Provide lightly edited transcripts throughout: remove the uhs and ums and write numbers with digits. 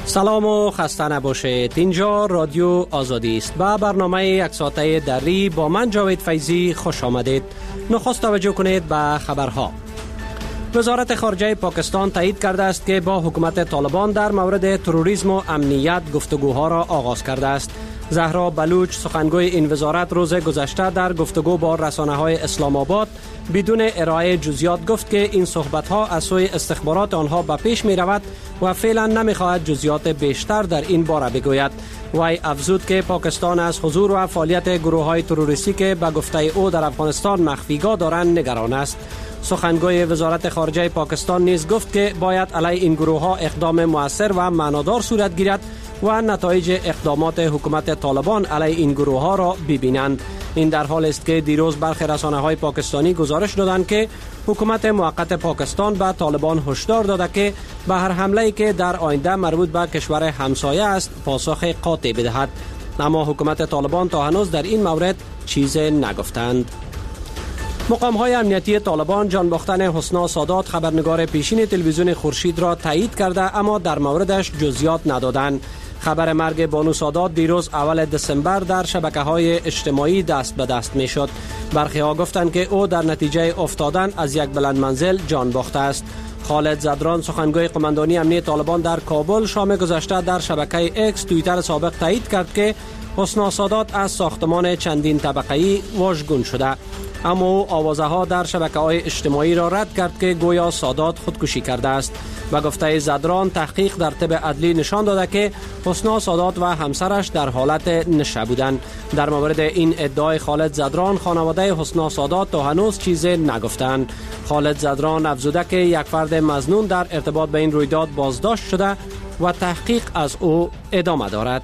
سلام و خسته نباشید. اینجا رادیو آزادی است. با برنامه یک ساعته دری با من جاوید فیضی خوش آمدید. نخست توجه کنید به خبرها. وزارت خارجه پاکستان تایید کرده است که با حکومت طالبان در مورد تروریسم و امنیت گفتگوها را آغاز کرده است. زهرا بلوچ سخنگوی این وزارت روز گذشته در گفتگو با رسانه‌های اسلام آباد بدون ارائه جزئیات گفت که این صحبت‌ها از سوی استخبارات آنها به پیش می‌رود و فعلا نمی‌خواهد جزئیات بیشتر در این باره بگوید. وی افزود که پاکستان از حضور و فعالیت گروه‌های تروریستی که به گفته او در افغانستان مخفیگاه دارند نگران است. سخنگوی وزارت خارجه پاکستان نیز گفت که باید علیه این گروه‌ها اقدام مؤثر و معنادار صورت گیرد و نتایج اقدامات حکومت طالبان علیه این گروه‌ها را ببینند. این در حال است که دیروز برخی رسانه‌های پاکستانی گزارش دادند که حکومت موقت پاکستان به طالبان هشدار داده که به هر حمله‌ای که در آینده مربوط به کشور همسایه است پاسخ قاطع بدهد. اما حکومت طالبان تا هنوز در این مورد چیزی نگفتند. مقام‌های امنیتی طالبان جان باختن حسنا سادات خبرنگار پیشین تلویزیون خورشید را تایید کرده اما در موردش جزئیات ندادند. خبر مرگ بانو سادات دیروز اول دسامبر در شبکه‌های اجتماعی دست به دست می‌شد. برخی‌ها گفتند که او در نتیجه افتادن از یک بلند منزل جان باخته است. خالد زدران سخنگوی قماندانی امنیتی طالبان در کابل شام گذشته در شبکه اکس توییتر سابق تایید کرد که حسنا سادات از ساختمان چندین طبقه‌ای واژگون شده. اما او آوازه‌ها در شبکه‌های اجتماعی را رد کرد که گویا سادات خودکشی کرده است. به گفته زدران تحقیق در طب عدلی نشان داده که حسنا سادات و همسرش در حالت نشه بودند. در مورد این ادعای خالد زدران خانواده حسنا سادات تا هنوز چیزی نگفتند. خالد زدران افزوده که یک فرد مظنون در ارتباط به این رویداد بازداشت شده و تحقیق از او ادامه دارد.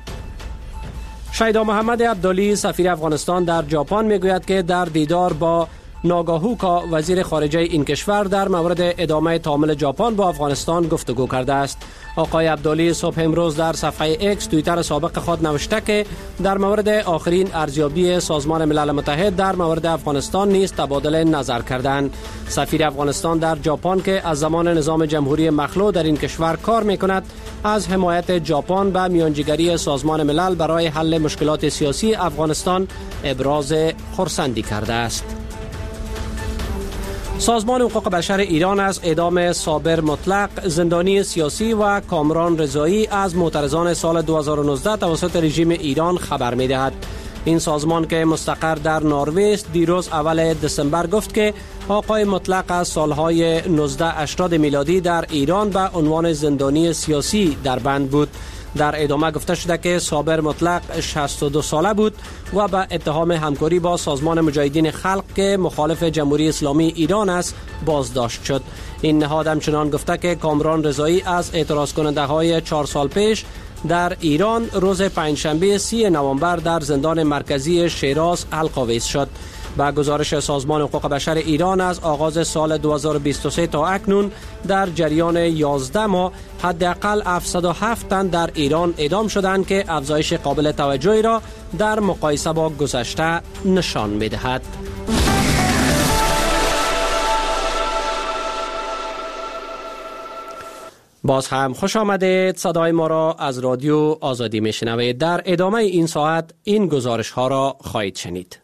شیدا محمد عبدالی سفیر افغانستان در ژاپن میگوید که در دیدار با ناگاهوکا وزیر خارجه این کشور در مورد ادامه تعامل ژاپن با افغانستان گفتگو کرده است. آقای عبدالی صبح امروز در صفحه اکس توییتر سابق خود نوشته که در مورد آخرین ارزیابی سازمان ملل متحد در مورد افغانستان نیز تبادل نظر کردند. سفیر افغانستان در ژاپن که از زمان نظام جمهوری مخلوع در این کشور کار میکند از حمایت ژاپن به میانجیگری سازمان ملل برای حل مشکلات سیاسی افغانستان ابراز خرسندی کرده است. سازمان حقوق بشر ایران از اعدام صابر مطلق زندانی سیاسی و کامران رضایی از معترضان سال 2019 توسط رژیم ایران خبر می‌دهد. این سازمان که مستقر در نروژ است دیروز اول دسامبر گفت که آقای مطلق از سالهای 1980 میلادی در ایران به عنوان زندانی سیاسی در بند بود. در ادامه گفته شده که صابر مطلق 62 ساله بود و به اتهام همکاری با سازمان مجاهدین خلق که مخالف جمهوری اسلامی ایران است بازداشت شد. این نهاد همچنان گفته که کامران رضایی از اعتراض کننده های 4 سال پیش در ایران روز پنجشنبه 30 نوامبر در زندان مرکزی شیراز القاویز شد. با گزارش سازمان حقوق بشر ایران از آغاز سال 2023 تا اکنون در جریان 11 ماه حداقل 707 تن در ایران اعدام شدند که افزایش قابل توجهی را در مقایسه با گذشته نشان می‌دهد. باز هم خوش آمدید. صدای ما را از رادیو آزادی میشنوید. در ادامه این ساعت این گزارش ها را خواهید شنید.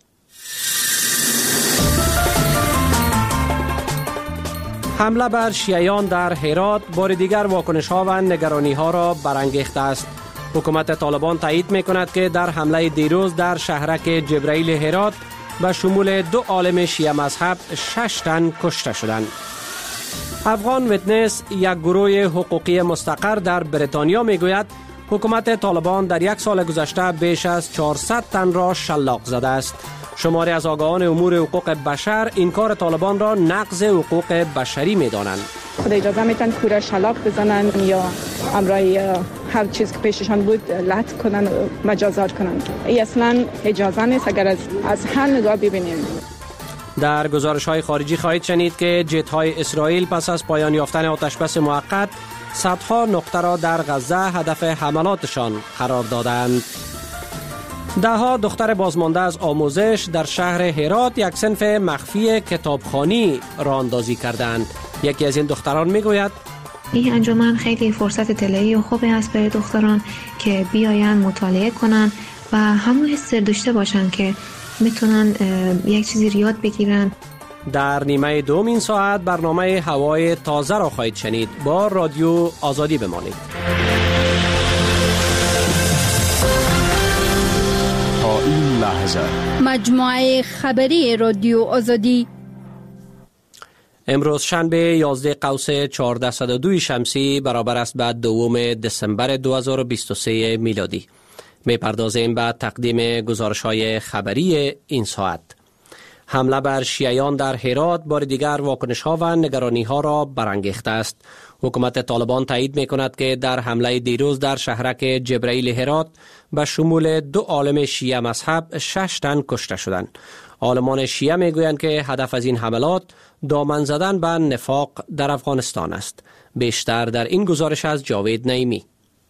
حمله بر شیعیان در هرات بار دیگر واکنش ها و نگرانی ها را برانگیخته است. حکومت طالبان تایید می کند که در حمله دیروز در شهرک جبرائیل هرات به شمول 2 عالم شیعه مذهب 6 تن کشته شدند. افغان ویتنس یک گروه حقوقی مستقر در بریتانیا می گوید حکومت طالبان در یک سال گذشته بیش از 400 تن را شلاق زده است. شماری از آگاهان امور حقوق بشر این کار طالبان را نقض حقوق بشری می دانند. خدا اجازه میتن کوره شلاق بزنن یا امرای هر چیز که پیششان بود لط کنن مجازات کنن. این اصلا اجازه نیست اگر از هر نگاه ببینیم. در گزارش های خارجی خواهید شنید که جت های اسرائیل پس از پایان یافتن آتش بس موقت صدها نقطه را در غزه هدف حملاتشان قرار دادند. دهها دختر بازمانده از آموزش در شهر هرات یک صنف مخفی کتابخوانی راه اندازی کردند. یکی از این دختران میگوید این انجمن خیلی فرصت طلایی و خوبی است برای دختران که بیاین مطالعه کنن و همون حس داشته باشن که میتونن یک چیزی یاد بگیرن. در نیمه دوم این ساعت برنامه هوای تازه را خواهید شنید. با رادیو آزادی بمانید. تا این لحظه مجموعه خبری رادیو آزادی امروز شنبه 11 قوس 1402 شمسی برابر است به 2 دسامبر 2023 میلادی. میپردازیم به تقدیم گزارش‌های خبری این ساعت. حمله بر شیعیان در هرات بار دیگر واکنش‌ها و نگرانی‌ها را برانگیخته است. حکومت طالبان تایید می‌کند که در حمله دیروز در شهرک جبرائیل هرات به شمول 2 عالم شیعه مذهب 6 تن کشته شدند. عالمان شیعه میگویند که هدف از این حملات دامن زدن به نفاق در افغانستان است. بیشتر در این گزارش از جاوید نعیمی.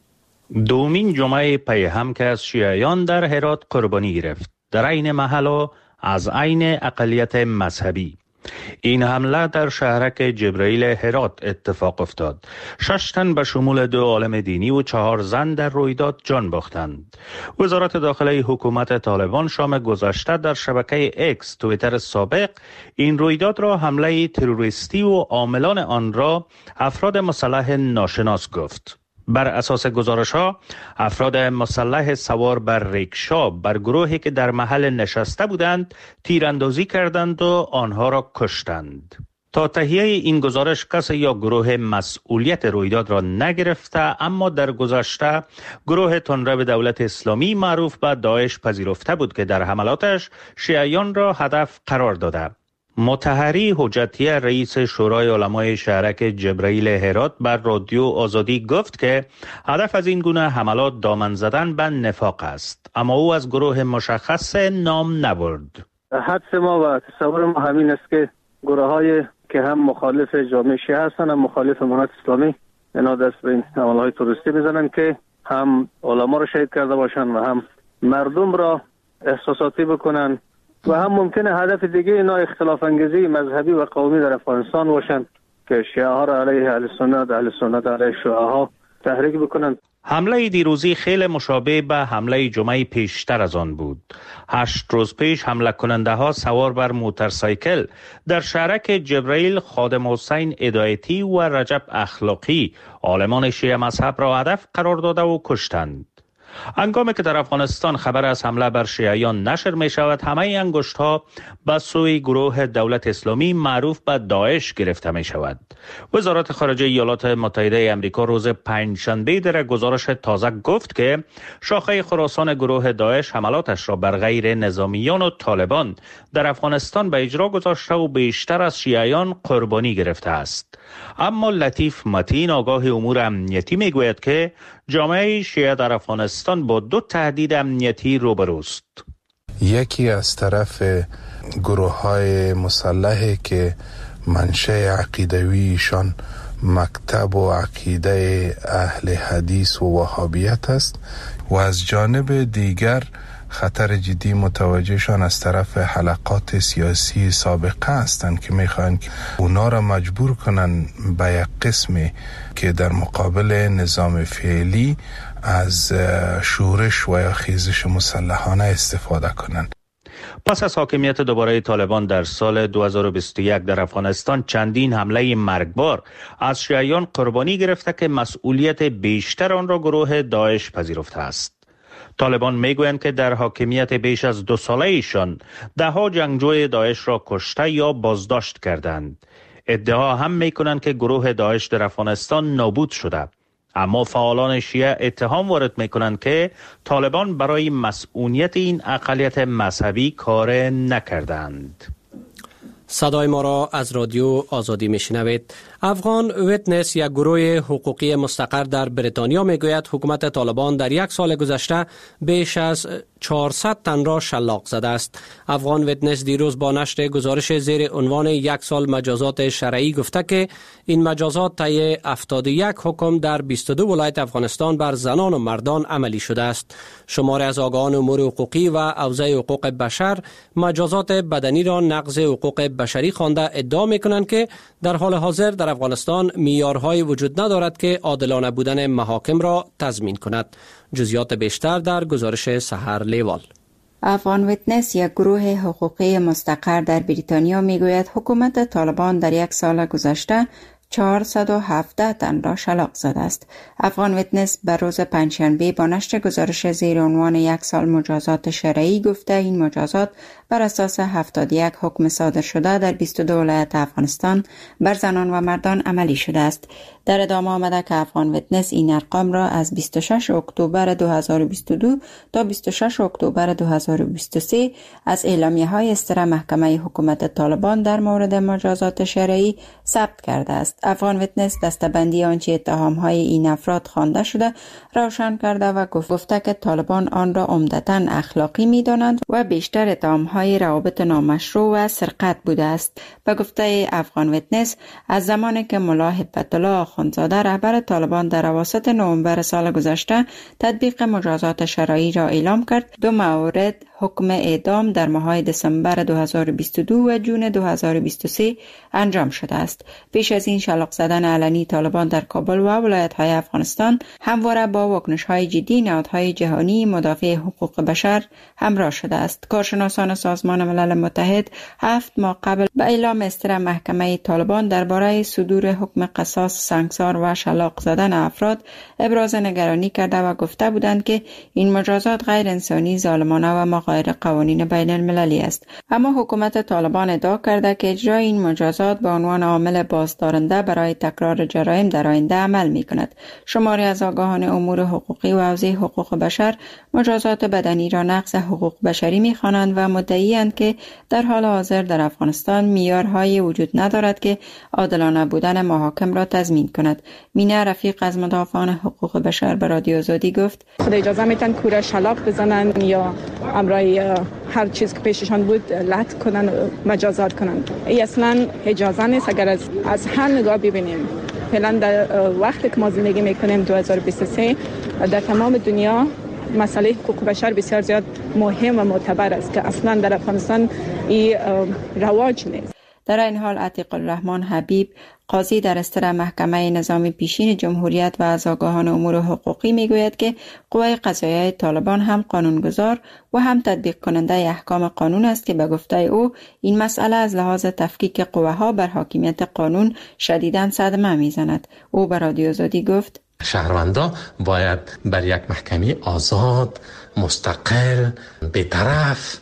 دومین جمعه پی هم که از شیعیان در هرات قربانی گرفت، در عین محل از عین اقلیت مذهبی. این حمله در شهرک جبرائیل هرات اتفاق افتاد. 6 تن به شمول 2 عالم دینی و 4 زن در رویداد جان باختند. وزارت داخلی حکومت طالبان شام گذشته در شبکه اکس توییتر سابق این رویداد را حمله تروریستی و عاملان آن را افراد مسلح ناشناس گفت. بر اساس گزارش‌ها افراد مسلح سوار بر ریکشا بر گروهی که در محل نشسته بودند تیراندازی کردند و آنها را کشتند. تا تهیه این گزارش کسی یا گروه مسئولیت رویداد را نگرفته، اما در گذشته گروه تندرو دولت اسلامی معروف به داعش پذیرفته بود که در حملاتش شیعیان را هدف قرار داده. مطهری حجتی رئیس شورای علمای شهرک جبرائیل هرات بر رادیو آزادی گفت که هدف از این گونه حملات دامن زدن به نفاق است، اما او از گروه مشخص نام نبرد. حدس ما و تصور ما همین است که گروه‌های که هم مخالف جامعه شیعه هستند هم مخالف امارت اسلامی اینا دست به این حمله‌های تروریستی بزنن که هم علما را شهید کرده باشن و هم مردم را احساساتی بکنن و هم ممکنه هدف دیگه اینا اختلاف انگیزی مذهبی و قومی در افغانستان باشن که شیعه ها را علیه اهل سنت علیه شیعه ها تحریک بکنن. حمله دیروزی خیلی مشابه به حمله جمعه پیشتر از آن بود. 8 روز پیش حمله کننده ها سوار بر موتورسایکل در شهرک جبرائیل خادم حسین هدایتی و رجب اخلاقی عالمان شیعه مذهب را هدف قرار داده و کشتند. هنگامی که در افغانستان خبر از حمله بر شیعیان نشر می شود، همه انگشت ها به سوی گروه دولت اسلامی معروف به داعش گرفته می شود. وزارت خارجه ایالات متحده آمریکا روز پنجشنبه در گزارش تازه گفت که شاخه خراسان گروه داعش حملاتش را بر غیر نظامیان و طالبان در افغانستان به اجرا گذاشته و بیشتر از شیعیان قربانی گرفته است. اما لطیف متین آگاه امور امنیتی می گوید که جامعه شیعه در افغانستان با 2 تهدید امنیتی روبروست. یکی از طرف گروه‌های مسلحی که منشأ عقیدویشان مکتب و عقیده اهل حدیث و وهابیت است و از جانب دیگر خطر جدی متوجهشان از طرف حلقات سیاسی سابقه هستند که میخوان اونا را مجبور کنن به یک قسمی که در مقابل نظام فعلی از شورش و یا خیزش مسلحانه استفاده کنند. پس از حاکمیت دوباره طالبان در سال 2021 در افغانستان چندین حمله مرگبار از شیعیان قربانی گرفته که مسئولیت بیشتر آن را گروه داعش پذیرفته است. طالبان میگویند که در حاکمیت بیش از 2 ساله ایشان 10 جنگجوی داعش را کشته یا بازداشت کردند. ادعا هم میکنند که گروه داعش در افغانستان نابود شده. اما فعالان شیعه اتهام وارد میکنند که طالبان برای مسئولیت این اقلیت مذهبی کار نکردند. صدای ما را از رادیو آزادی میشنوید. افغان ویتنس، یک گروه حقوقی مستقر در بریتانیا، میگوید حکومت طالبان در 1 سال گذشته بیش از 400 تن را شلاق زده است. افغان ویتنس دیروز با نشر گزارش زیر عنوان 1 سال مجازات شرعی گفته که این مجازات طی 71 حکم در 22 ولایت افغانستان بر زنان و مردان عملی شده است. شماری از آگاهان امور حقوقی و حوزه حقوق بشر مجازات بدنی را نقض حقوق بشری خوانده ادعا میکنند که در حال حاضر در افغانستان معیارهای وجود ندارد که عادلانه بودن محاکم را تضمین کند. جزئیات بیشتر در گزارش سحر لیوال. افغان ویتنس، یک گروه حقوقی مستقر در بریتانیا، میگوید حکومت طالبان در یک سال گذشته 417 تن را شلاق زده است. افغان ویتنس بر روز پنجشنبه با نشر گزارش زیر عنوان یک سال مجازات شرعی گفته این مجازات بر اساس 71 حکم صادر شده در 22 ولایت افغانستان بر زنان و مردان عملی شده است. در ادامه آمده که افغان ویتنس این ارقام را از 26 اکتبر 2022 تا 26 اکتبر 2023 از اعلامیه‌های اصدار محکمه حکومت طالبان در مورد مجازات شرعی ثبت کرده است. افغان ویتنس دسته‌بندی آنچه اتهام‌های این افراد خوانده شده روشن کرده و گفته که طالبان آن را عمدتاً اخلاقی می‌دانند و بیشتر اتهام‌های روابط نامشروع و سرقت بوده است. به گفته افغان ویتنس، از زمانی که ملا هبت الله آخوندزاده رهبر طالبان در اواسط نوامبر سال گذشته تطبیق مجازات شرعی را اعلام کرد، 2 مورد حکم اعدام در ماه‌های دسامبر 2022 و جون 2023 انجام شده است. پیش از این شلاق زدن علنی طالبان در کابل و ولایت‌های افغانستان همواره با واکنش‌های جدی نهادهای جهانی مدافع حقوق بشر همراه شده است. کارشناسان سازمان ملل متحد 7 ماه قبل به اعلام اصدار محکمه طالبان درباره صدور حکم قصاص، سنگسار و شلاق زدن افراد ابراز نگرانی کرده و گفته بودند که این مجازات غیر انسانی، ظالمانه و مغایر قوانین بین المللی است. اما حکومت طالبان ادعا کرده که اجرای این مجازات به عنوان عامل بازدارنده برای تکرار جرایم در آینده عمل می کند. شماری از آگاهان امور حقوقی و حوزه حقوق بشر مجازات بدنی را نقض حقوق بشری می خوانند و مدعی‌اند که در حال حاضر در افغانستان معیارهای وجود ندارد که عادلانه بودن محاکم را تضمین کند. مینا رفیق از مدافعان حقوق بشر به رادیو آزادی گفت: خود اجازه میتن کوره شلاق بزنن یا امرای هر چیز که پیششان بود لط کنن، مجازات کنن. این اصلا اجازه نیست. اگر از هر نگاه ببینیم، فعلا در وقتی که ما زندگی میکنیم 2023 در تمام دنیا مسئله حقوق بشر بسیار زیاد مهم و معتبر است که اصلا در افغانستان این رواج نیست. در این حال عتیق الرحمن حبیب، قاضی در اصدار محکمه نظامی پیشین جمهوریت و از آگاهان امور حقوقی میگوید که قوه قضاییه طالبان هم قانونگذار و هم تطبیق کننده احکام قانون است که به گفته او این مسئله از لحاظ تفکیک قوه ها بر حاکمیت قانون شدیداً صدمه میزند. او به رادیو آزادی گفت: شهروندا باید بر یک محکمه آزاد، مستقل، بی‌طرف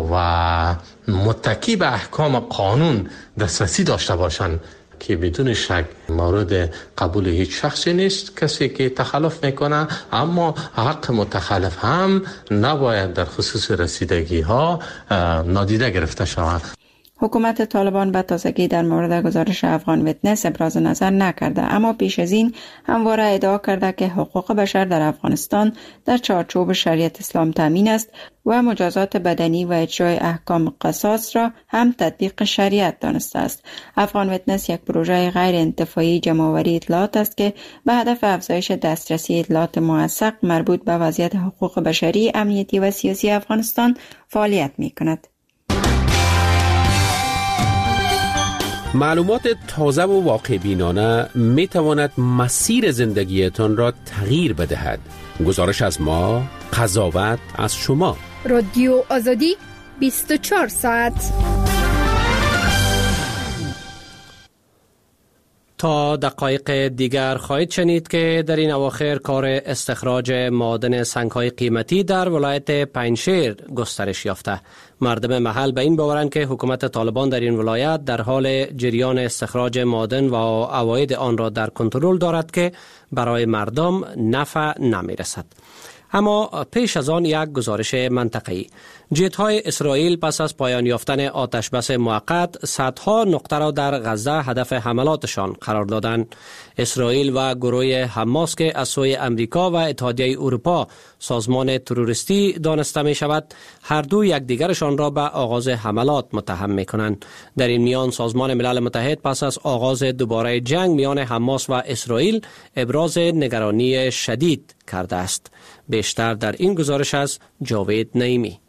و متکی به احکام قانون دسترسی داشته باشند که بدون شک مورد قبول هیچ شخصی نیست کسی که تخلف میکنه، اما حق متخلف هم نباید در خصوص رسیدگی ها نادیده گرفته شود. حکومت طالبان به تازگی در مورد گزارش افغان ویتنس ابراز نظر نکرده، اما پیش از این همواره ادعا کرده که حقوق بشر در افغانستان در چارچوب شریعت اسلام تامین است و مجازات بدنی و اجرای احکام قصاص را هم تطبیق شریعت دانسته است. افغان ویتنس یک پروژه غیر انتفاعی جمع‌آوری اطلاعات است که به هدف افزایش دسترسی اطلاعات موثق مربوط به وضعیت حقوق بشری، امنیتی و سیاسی افغانستان فعالیت می‌کند. معلومات تازه و واقع بینانه می تواند مسیر زندگیتان را تغییر بدهد. گزارش از ما، قضاوت از شما. رادیو آزادی 24 ساعت. تا دقایق دیگر خواهید شنید که در این اواخر کار استخراج معادن سنگ‌های قیمتی در ولایت پنجشیر گسترش یافته. مردم محل به این باورند که حکومت طالبان در این ولایت در حال جریان استخراج معادن و عواید آن را در کنترل دارد که برای مردم نفع نمی‌رسد. اما پیش از آن یک گزارش منطقه‌ای. جت‌های اسرائیل پس از پایان یافتن آتش بس موقت صدها نقطه را در غزه هدف حملاتشان قرار دادند. اسرائیل و گروه حماس که از سوی امریکا و اتحادیه اروپا سازمان تروریستی دانسته می شود، هر دو یکدیگرشان را به آغاز حملات متهم می کنند. در این میان سازمان ملل متحد پس از آغاز دوباره جنگ میان حماس و اسرائیل ابراز نگرانی شدید کرده است. بیشتر در این گزارش از جاوید نعیمی.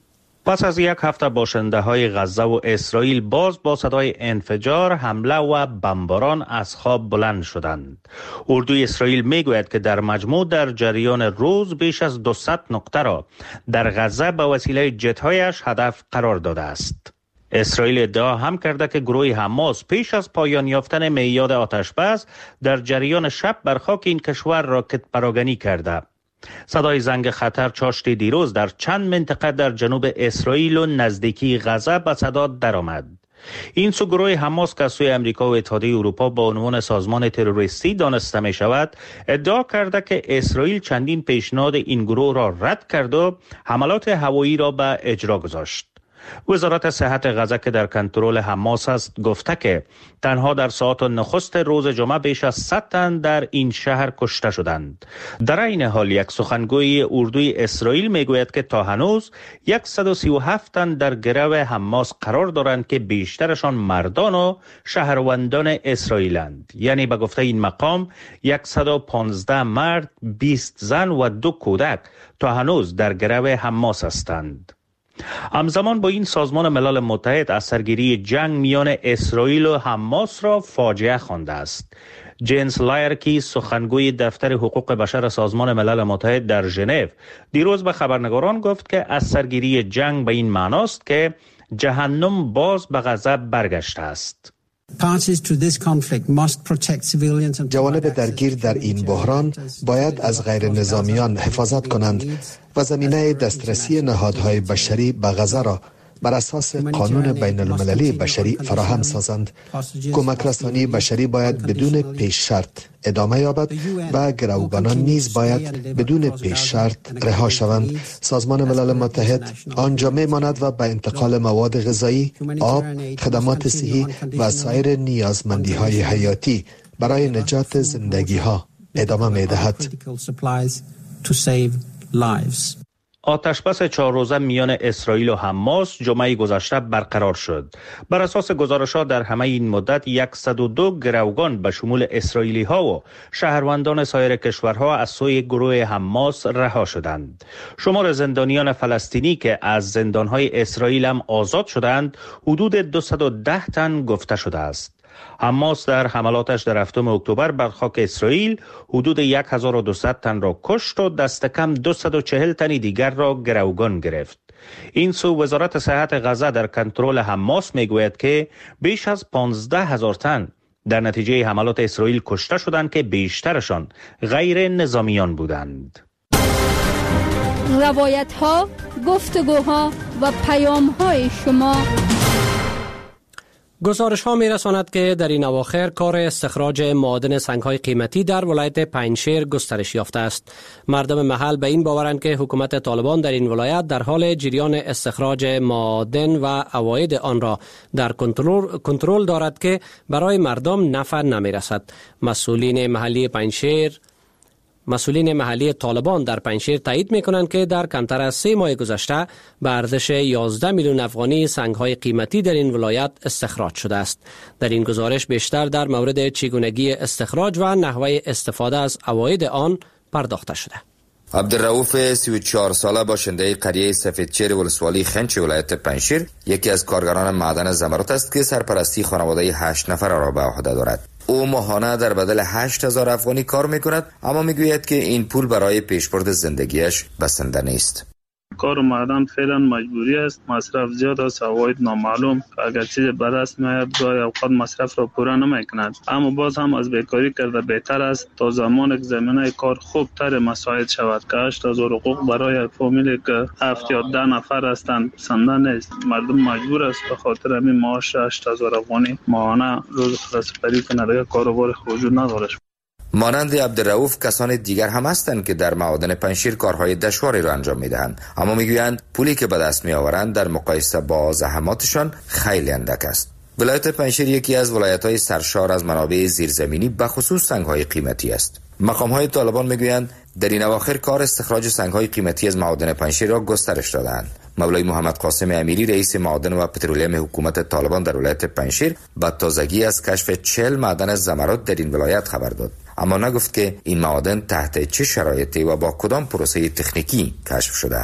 پس از یک هفته باشنده های غزه و اسرائیل باز با صدای انفجار، حمله و بمباران از خواب بلند شدند. اردوی اسرائیل می گوید که در مجموع در جریان روز بیش از 200 نقطه را در غزه به وسیله جت‌هایش هدف قرار داده است. اسرائیل ادعا هم کرده که گروه حماس پیش از پایان یافتن میعاد آتش‌بس در جریان شب بر خاک این کشور راکت پراگنی کرده. صدای زنگ خطر چاشت دیروز در چند منطقه در جنوب اسرائیل و نزدیکی غزه به صدا درآمد. این سو گروه حماس که سوی امریکا و اتحادیه اروپا با عنوان سازمان تروریستی دانسته می شود، ادعا کرده که اسرائیل چندین پیشنهاد این گروه را رد کرد و حملات هوایی را به اجرا گذاشت. وزارت صحت غزه که در کنترل حماس است گفته که تنها در ساعات نخست روز جمعه بیش از 100 تن در این شهر کشته شدند. در این حال یک سخنگوی اردوی اسرائیل میگوید که تا هنوز 137 تن در گرو حماس قرار دارند که بیشترشان مردان و شهروندان اسرائیلند. یعنی به گفته این مقام 115 مرد، 20 زن و 2 کودک تا هنوز در گرو حماس هستند. همزمان با این سازمان ملل متحد از سرگیری جنگ میان اسرائیل و حماس را فاجعه خوانده است. جنس لایرکی سخنگوی دفتر حقوق بشر سازمان ملل متحد در ژنو دیروز به خبرنگاران گفت که از سرگیری جنگ به این معناست که جهنم باز به غزه برگشته است. جوانب درگیر در این بحران باید از غیر نظامیان حفاظت کنند و زمینه دسترسی نهادهای بشری به غزه را بر اساس قانون بین المللی بشری فراهم سازند. کمک رسانی بشری باید بدون پیش شرط ادامه یابد و گروگانان نیز باید بدون پیش شرط رها شوند. سازمان ملل متحد آنجا میماند و به انتقال مواد غذایی، آب، خدمات صحی و سایر نیازمندی های حیاتی برای نجات زندگی ها ادامه می دهد. آتشبس 4 روزه میان اسرائیل و حماس جمعه گذشته برقرار شد. بر اساس گزارش‌ها در همه این مدت 102 گروگان به شمول اسرائیلی ها و شهروندان سایر کشورها از سوی گروه حماس رها شدند. شمار زندانیان فلسطینی که از زندانهای اسرائیل هم آزاد شدند حدود 210 تن گفته شده است. حماس در حملاتش در 7 اکتبر بر خاک اسرائیل حدود 1200 تن را کشت و دست کم 240 تن دیگر را گروگان گرفت. این سو وزارت صحت غزه در کنترل حماس میگوید که بیش از 15,000 تن در نتیجه حملات اسرائیل کشته شدند که بیشترشان غیر نظامیان بودند. روایت ها، گفتگوها و پیام های شما. گزارش ها می رساند که در این اواخر کار استخراج معادن سنگ های قیمتی در ولایت پنجشیر گسترش یافته است. مردم محل به این باورند که حکومت طالبان در این ولایت در حال جریان استخراج معادن و عواید آن را در کنترل دارد که برای مردم نفع نمی رسد. مسئولین محلی طالبان در پنجشیر تایید می‌کنند که در کمتر از 3 ماه گذشته به ارزش 11 میلیون افغانی سنگ‌های قیمتی در این ولایت استخراج شده است. در این گزارش بیشتر در مورد چگونگی استخراج و نحوه استفاده از عواید آن پرداخته شده. عبدالرؤوف 34 ساله باشنده قریه سفیدچیر ولسوالی خنچ ولایت پنجشیر یکی از کارگران معدن زمرد است که سرپرستی خانواده 8 نفر را به عهده دارد. او ماهانه در بدل 8,000 افغانی کار میکند، اما میگوید که این پول برای پیشبرد زندگیش بسنده نیست. کار معدن فعلا مجبوری است، مصرف زیاد است، عواید نامعلوم، اگر چیز به دست میاد گاهی اوقات مصرف را پورا نمیکند، اما باز هم از بیکاری کرده بهتر است تا زمانی که زمینه کار خوب تر مساعد شود که 8,000 حقوق برای فامیلی که 7 یا 10 نفر هستند بسنده نیست. مردم مجبور است به خاطر همین معاش 8,000 افغانی ماهانه روز خلاص‌پری کنند، دیگر کاروبار وجود ندارد. مانند عبدالرؤوف کسان دیگر هم هستند که در معادن پنجشیر کارهای دشواری را انجام میدهند، اما میگویند پولی که به دست میآورند در مقایسه با زحماتشان خیلی اندک است. ولایت پنجشیر یکی از ولایت‌های سرشار از منابع زیرزمینی به خصوص سنگ‌های قیمتی است. مقام‌های طالبان میگویند در این اواخر کار استخراج سنگ‌های قیمتی از معادن پنجشیر را گسترش دادند. مولای محمد قاسم امیری رئیس معادن و پترولیم حکومت طالبان در ولایت پنجشیر با تازگی از کشف 40 معدن زمرد در این ولایت خبر داد، اما نگفت که این معادن تحت چه شرایطی و با کدام پروسه تکنیکی کشف شده‌اند.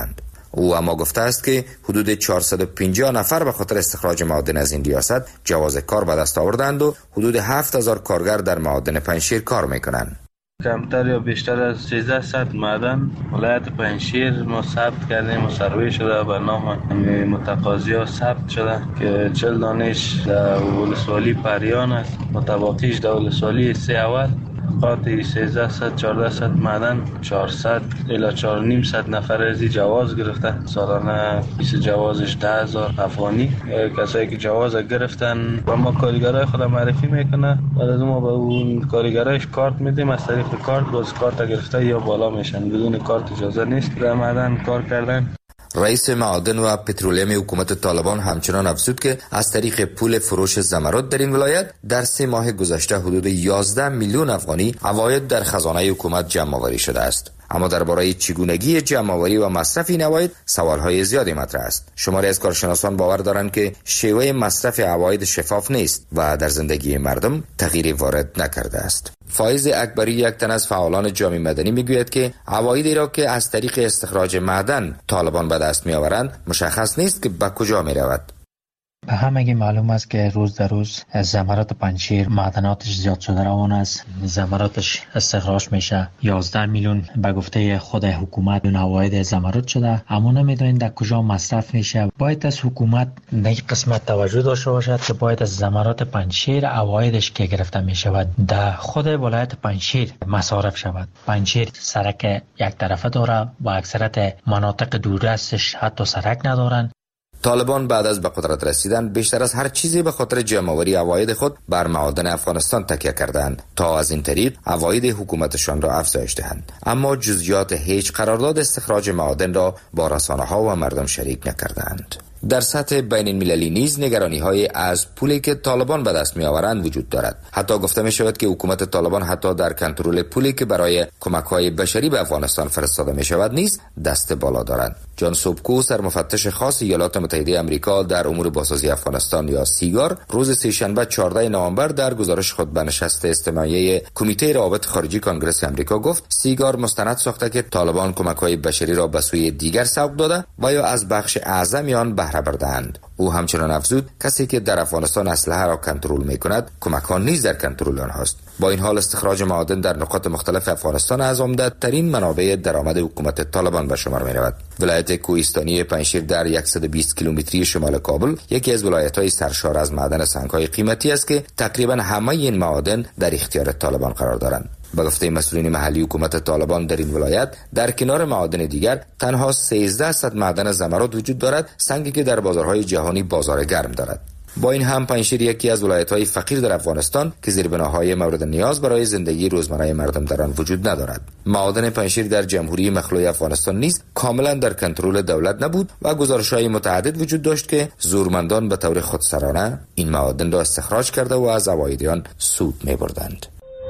او اما گفته است که حدود 450 نفر به خاطر استخراج معادن از این ریاست جواز کار به دست آوردند و حدود 7000 کارگر در معادن پنجشیر کار میکنند. کمتر یا بیشتر از 1300 معدن ولایت پنجشیر ما ثبت کردیم و سروی شده به نام متقاضیا ثبت شده که 40 دانش در ولسوالی پریان است، متباقیش در ولسوالی 3 اول قاطع 1300 1400 معدن 400 الی 4500 نفر از جواز گرفته. سالانه پیش جوازش 10000 افغانی. کسایی که جواز گرفتن و ما کارگرای خود معرفی میکنه، بعد از ما به اون کارگرایش کارت میدیم، از طریق کارت باز کارت گرفته یا بالا میشن، بدون کارت اجازه نیست در معدن کار کردن. رئیس معادن و پترولیم حکومت طالبان همچنان افزود که از طریق پول فروش زمرد در این ولایت در 3 ماه گذشته حدود 11 میلیون افغانی عواید در خزانه حکومت جمع آوری شده است. اما درباره چگونگی جمع‌آوری و مصرف این عواید سوال‌های زیادی مطرح است. شماری از کارشناسان باور دارند که شیوه مصرف عواید شفاف نیست و در زندگی مردم تغییری وارد نکرده است. فایز اکبری، یک تن از فعالان جامعه مدنی، میگوید که عوایدی را که از طریق استخراج معدن طالبان به دست میآورند مشخص نیست که به کجا میرود. به همگی معلوم است که روز در روز زمرد پنجشیر معدناتش زیاد شده روان است. زمراتش استخراج میشه. 11 میلیون به گفته خود حکومت عواید زمرد شده، اما نمیدونین در کجا مصرف میشه. باید از حکومت در این قسمت توجه داشته باشد که باید از زمرد پنجشیر عوایدش که گرفته میشود در خود ولایت پنجشیر مصارف شود. پنجشیر سرک یک طرفه داره و اکثرت مناطق دوردستش حتی سرک ندارن. طالبان بعد از به قدرت رسیدن بیشتر از هر چیزی به خاطر جمع‌آوری عواید خود بر معادن افغانستان تکیه کردند تا از این طریق عواید حکومتشان را افزایش دهند، اما جزئیات هیچ قرارداد استخراج معادن را با رسانه‌ها و مردم شریک نکردند. در سطح بین المللی نیز نگرانی‌های از پولی که طالبان به دست می‌آورند وجود دارد. حتی گفته می‌شود که حکومت طالبان حتی در کنترل پولی که برای کمک‌های بشری به افغانستان فرستاده می‌شود نیز دست بالا دارد. جان سوبکو، سرمفتش خاص ایالات متحده آمریکا در امور بازسازی افغانستان یا سیگار، روز سه‌شنبه 14 نوامبر در گزارش خود به نشست استماعی کمیته روابط خارجی کنگره آمریکا گفت سیگار مستند ساخته که طالبان کمک‌های بشری را به سوی دیگر سوق داده و یا از بخش اعظمی آن بهره برده‌اند. او همچنان افزود کسی که در افغانستان اسلحه را کنترل می‌کند، کمک‌ها نیز در کنترل آنهاست. با این حال استخراج معادن در نقاط مختلف افغانستان از عمده‌ترین منابع درآمد حکومت طالبان به شمار می‌رود. ولایت کوهستانی پنجشیر در 120 کیلومتری شمال کابل یکی از ولایت‌های سرشار از معدن سنگ‌های قیمتی است که تقریباً همه این معادن در اختیار طالبان قرار دارند. به گفته مسئولین محلی حکومت طالبان در این ولایت در کنار معادن دیگر تنها 1300 معدن زمرد وجود دارد، سنگی که در بازارهای جهانی بازار گرم دارد. با این هم پنجشیر یکی از ولایت‌های فقیر در افغانستان که زیربناهای مورد نیاز برای زندگی روزمره مردم در آن وجود ندارد. معادن پنجشیر در جمهوری مخلوع افغانستان نیز کاملا در کنترل دولت نبود و گزارش‌های متعدد وجود داشت که زورمندان به طور خودسرانه این معادن را استخراج کرده و از عواید آن سود می‌بردند.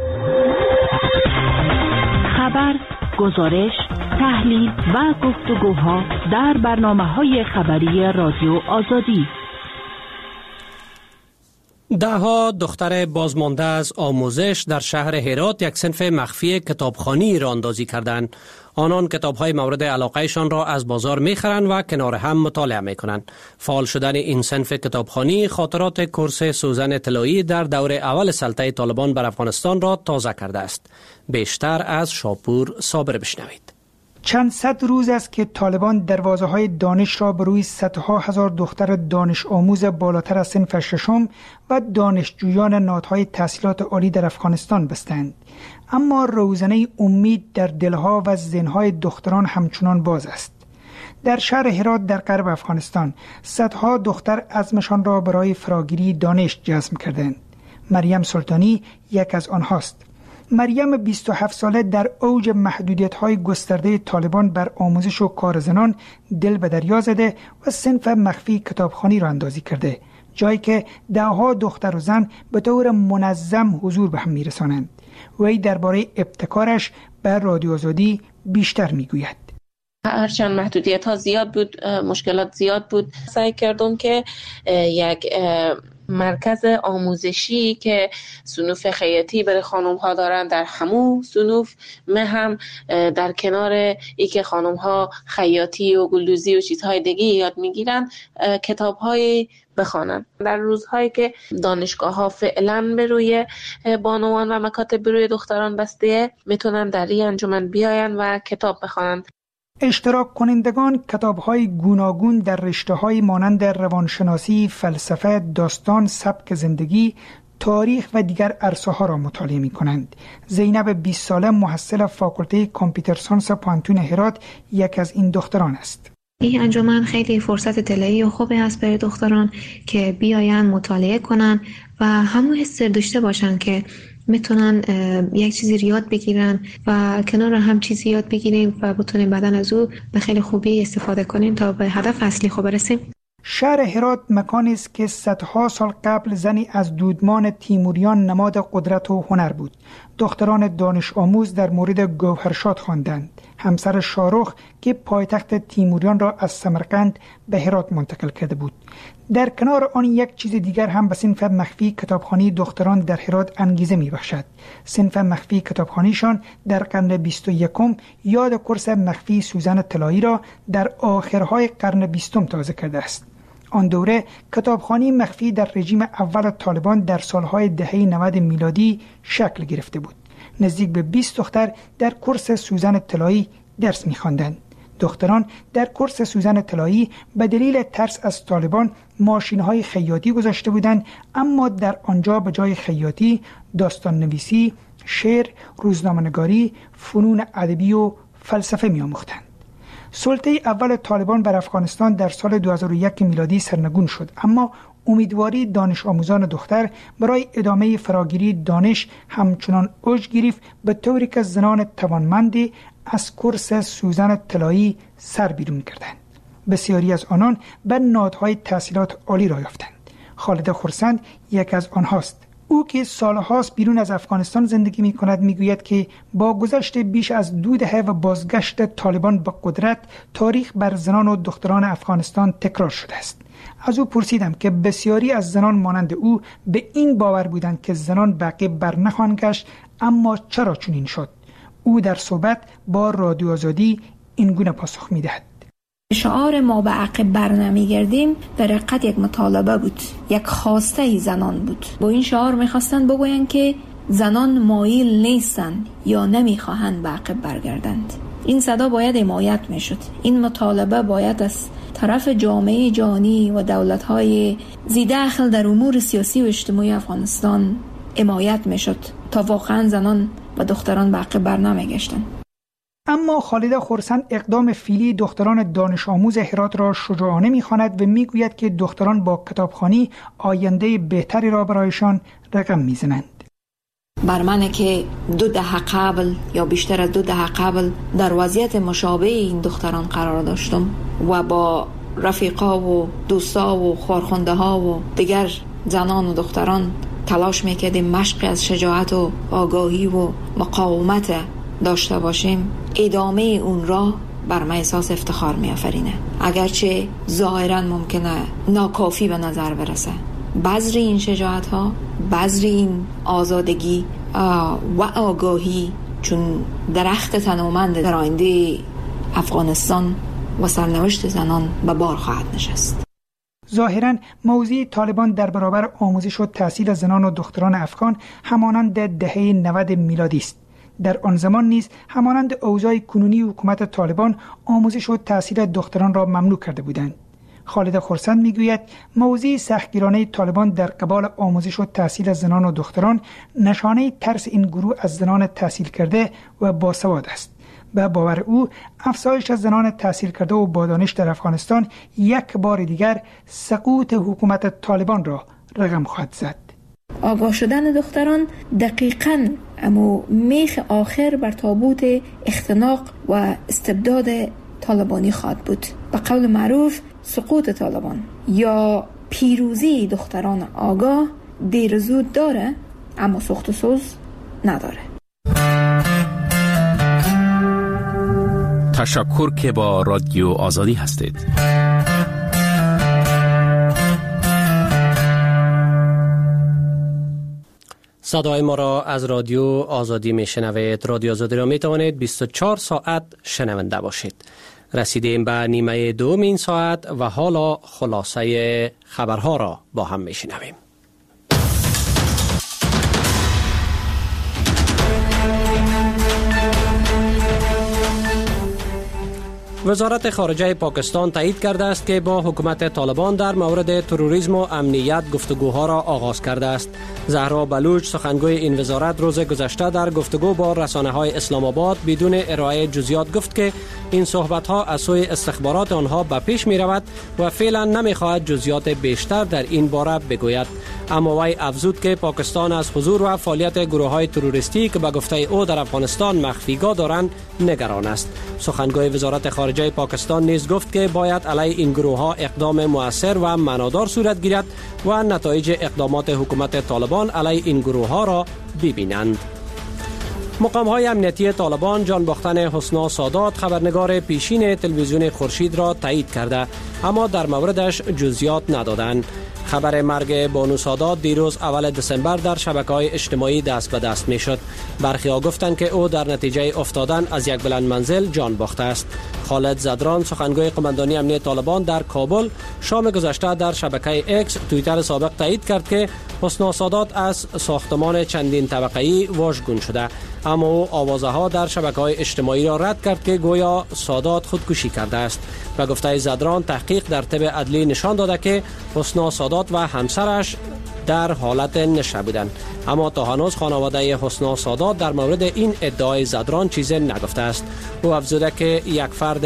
خبر، گزارش، تحلیل و گفتگوها در برنامه‌های خبری رادیو آزادی. دهها دختر بازمانده از آموزش در شهر هرات یک صنف مخفی کتابخوانی را اندازی کردند. آنان کتاب‌های مورد علاقه‌شان را از بازار می‌خرند و کنار هم مطالعه می‌کنند. فعال شدن این صنف کتابخوانی خاطرات کورس سوزن طلایی در دور اول سلطه طالبان بر افغانستان را تازه کرده است. بیشتر از شاپور صابر بشنوید. چند صد روز است که طالبان دروازه‌های دانش را به روی صدها هزار دختر دانش آموز بالاتر از صنف ششم و دانشجویان نهادهای تحصیلات عالی در افغانستان بستند. اما روزنه امید در دلها و ذهن‌های دختران همچنان باز است. در شهر هرات در غرب افغانستان صدها دختر عزمشان را برای فراگیری دانش جزم کردند. مریم سلطانی یک از آنهاست. مریم 27 ساله در اوج محدودیت‌های گسترده طالبان بر آموزش و کار زنان دل به دریا زده و صنف مخفی کتابخوانی را اندازی کرده، جایی که دهها دختر و زن به طور منظم حضور به هم می‌رسانند. وی درباره ابتکارش بر رادیو آزادی بیشتر می‌گوید. هرچند محدودیت ها زیاد بود، مشکلات زیاد بود، سعی کردم که یک مرکز آموزشی که صنوف خیاطی برای خانم ها دارن در همون صنوف هم در کنار ای که خانم ها خیاطی و گلدوزی و چیزهای دیگه یاد میگیرن کتاب های بخوانن. در روزهایی که دانشگاه ها فعلا به روی بانوان و مکاتب به روی دختران بسته، میتونن در این انجمن بیاین و کتاب بخوانن. اشتراک کنندگان کتاب‌های گوناگون در رشته‌های مانند روانشناسی، فلسفه، داستان، سبک زندگی، تاریخ و دیگر عرصه‌ها را مطالعه می‌کنند. زینب 20 ساله محصل فاکولته کامپیوتر ساینس پانتون هرات یک از این دختران است. این انجمن خیلی فرصت طلایی و خوبی است برای دختران که بیاین مطالعه کنن و همون حس داشته باشن که میتونن یک چیزی یاد بگیرن و کنار هم چیزی یاد بگیریم و بتونیم بعداً از او به خیلی خوبی استفاده کنیم تا به هدف اصلی خوب برسیم. شهر هرات مکانی است که صدها سال قبل زنی از دودمان تیموریان نماد قدرت و هنر بود. دختران دانش آموز در مورد گوهرشاد خواندند، همسر شاهرخ که پایتخت تیموریان را از سمرقند به هرات منتقل کرده بود. در کنار آن یک چیز دیگر هم به صنف مخفی کتابخانه دختران در هرات انگیزه می‌بخشد. صنف مخفی کتابخانه‌شان در قرن 21 یاد کورس مخفی سوزن طلایی را در آخرهای قرن 20 تازه کرده است. آن دوره کتابخانه مخفی در رژیم اول طالبان در سالهای دهه 90 میلادی شکل گرفته بود. نزدیک به 20 دختر در کورس سوزن طلایی درس می‌خواندند. دختران در کورس سوزن طلایی به دلیل ترس از طالبان ماشین‌های خیاطی گذاشته بودند، اما در آنجا به جای خیاطی داستان نویسی، شعر، روزنامه‌نگاری، فنون ادبی و فلسفه می‌آموختند. سلطه اول طالبان بر افغانستان در سال 2001 میلادی سرنگون شد، اما امیدواری دانش آموزان دختر برای ادامه فراگیری دانش همچنان اوج گرفت، به طوری که زنان توانمندی از کورس سوزن طلایی سر بیرون کردند. بسیاری از آنان به نهادهای تحصیلات عالی را یافتند. خالد خرسند یک از آنهاست. او که سالهاست بیرون از افغانستان زندگی می کند می گوید که با گذشت بیش از 2 دهه و بازگشت طالبان به قدرت، تاریخ بر زنان و دختران افغانستان تکرار شده است. از او پرسیدم که بسیاری از زنان مانند او به این باور بودند که زنان به عقب بر نخواهند گشت، اما چرا چنین شد؟ او در صحبت با رادیو آزادی این گونه پاسخ می دهد. شعار ما به عقب بر نمیگردیم در حقیقت یک مطالبه بود، یک خواسته زنان بود. با این شعار میخواستند بگویند که زنان مایل نیستند یا نمیخواهند به عقب برگردند. این صدا باید حمایت میشد. این مطالبه باید از طرف جامعه جهانی و دولت‌های ذی دخل در امور سیاسی و اجتماعی افغانستان حمایت میشد تا واقعا زنان و دختران به عقب بر نمیگشتند. اما خالد خرسند اقدام فعلی دختران دانش آموز هرات را شجاعانه می‌خواند و میگوید که دختران با کتابخوانی آینده بهتری را برایشان رقم میزنند. بر من که 2 دهه قبل یا بیشتر از 2 دهه قبل در وضعیت مشابه این دختران قرار داشتم و با رفیقا و دوستا و خواهرخوانده ها و دیگر زنان و دختران تلاش میکردیم مشق از شجاعت و آگاهی و مقاومت داشته باشیم، ادامه اون را بر من احساس افتخار می‌آفرینه. اگرچه ظاهراً ممکنه ناکافی به نظر برسه، بذر این شجاعت ها، بذر این آزادگی و آگاهی چون درخت تنومند در آینده افغانستان و سرنوشت زنان به بار خواهد نشست. ظاهراً موضوع طالبان در برابر آموزش و تحصیل زنان و دختران افغان همانند دهه 90 میلادی است. در آن زمان نیز همانند اوضاع کنونی حکومت طالبان آموزش و تحصیل دختران را ممنوع کرده بودند. خالد خرسند میگوید موضوع سختگیرانه طالبان در قبال آموزش و تحصیل زنان و دختران نشانه ترس این گروه از زنان تحصیل کرده و باسواد است. به باور او افزایش از زنان تحصیل کرده و با دانش در افغانستان یک بار دیگر سقوط حکومت طالبان را رقم خواهد زد. آگاه شدن دختران دقیقاً اما میخ آخر بر تابوت اختناق و استبداد طالبانی خواهد بود. به قول معروف سقوط طالبان یا پیروزی دختران آگاه دیر زود داره، اما سخت و سوز نداره. تشکر که با رادیو آزادی هستید. صدای ما را از رادیو آزادی میشنوید. رادیو آزادی را میتوانید 24 ساعت شنونده باشید. رسیدیم به نیمه دوم این ساعت و حالا خلاصه خبرها را با هم میشنویم. وزارت خارجه پاکستان تایید کرده است که با حکومت طالبان در مورد تروریسم و امنیت گفتگوها را آغاز کرده است. زهرا بلوچ سخنگوی این وزارت روز گذشته در گفتگو با رسانه‌های اسلام آباد بدون ارائه جزئیات گفت که این صحبت‌ها از سوی استخبارات آنها به پیش می‌رود و فعلا نمی‌خواهد جزئیات بیشتر در این باره بگوید. اما وی افزود که پاکستان از حضور و فعالیت گروه‌های تروریستی که به گفته او در افغانستان مخفیگاه دارند نگران است. سخنگوی وزارت خارجه پاکستان نیز گفت که باید علیه این گروه‌ها اقدام مؤثر و معنادار صورت گیرد و نتایج اقدامات حکومت طالبان علیه این گروه‌ها را ببینند. مقام‌های امنیتی طالبان جان باختن حسنا سادات خبرنگار پیشین تلویزیون خورشید را تایید کرده اما در موردش جزئیات ندادند. خبر مرگ بانو سادات دیروز اول دسامبر در شبکه‌های اجتماعی دست به دست می‌شد. برخی‌ها گفتند که او در نتیجه افتادن از یک بلند منزل جان باخته است. خالد زدران سخنگوی قماندانی امنیت طالبان در کابل شام گذشته در شبکه ایکس توییتر سابق تایید کرد که حسنا سادات از ساختمان چندین طبقه‌ای واژگون شده، اما او آوازه‌ها در شبکه‌های اجتماعی را رد کرد که گویا سادات خودکشی کرده است. به گفته زدران تحقیق در طب عدلی نشان داده که حسنا سادات و همسرش در حالت نشه بودند، اما تا هنوز خانواده حسنا سادات در مورد این ادعای زدران چیزی نگفته است. او افزوده که یک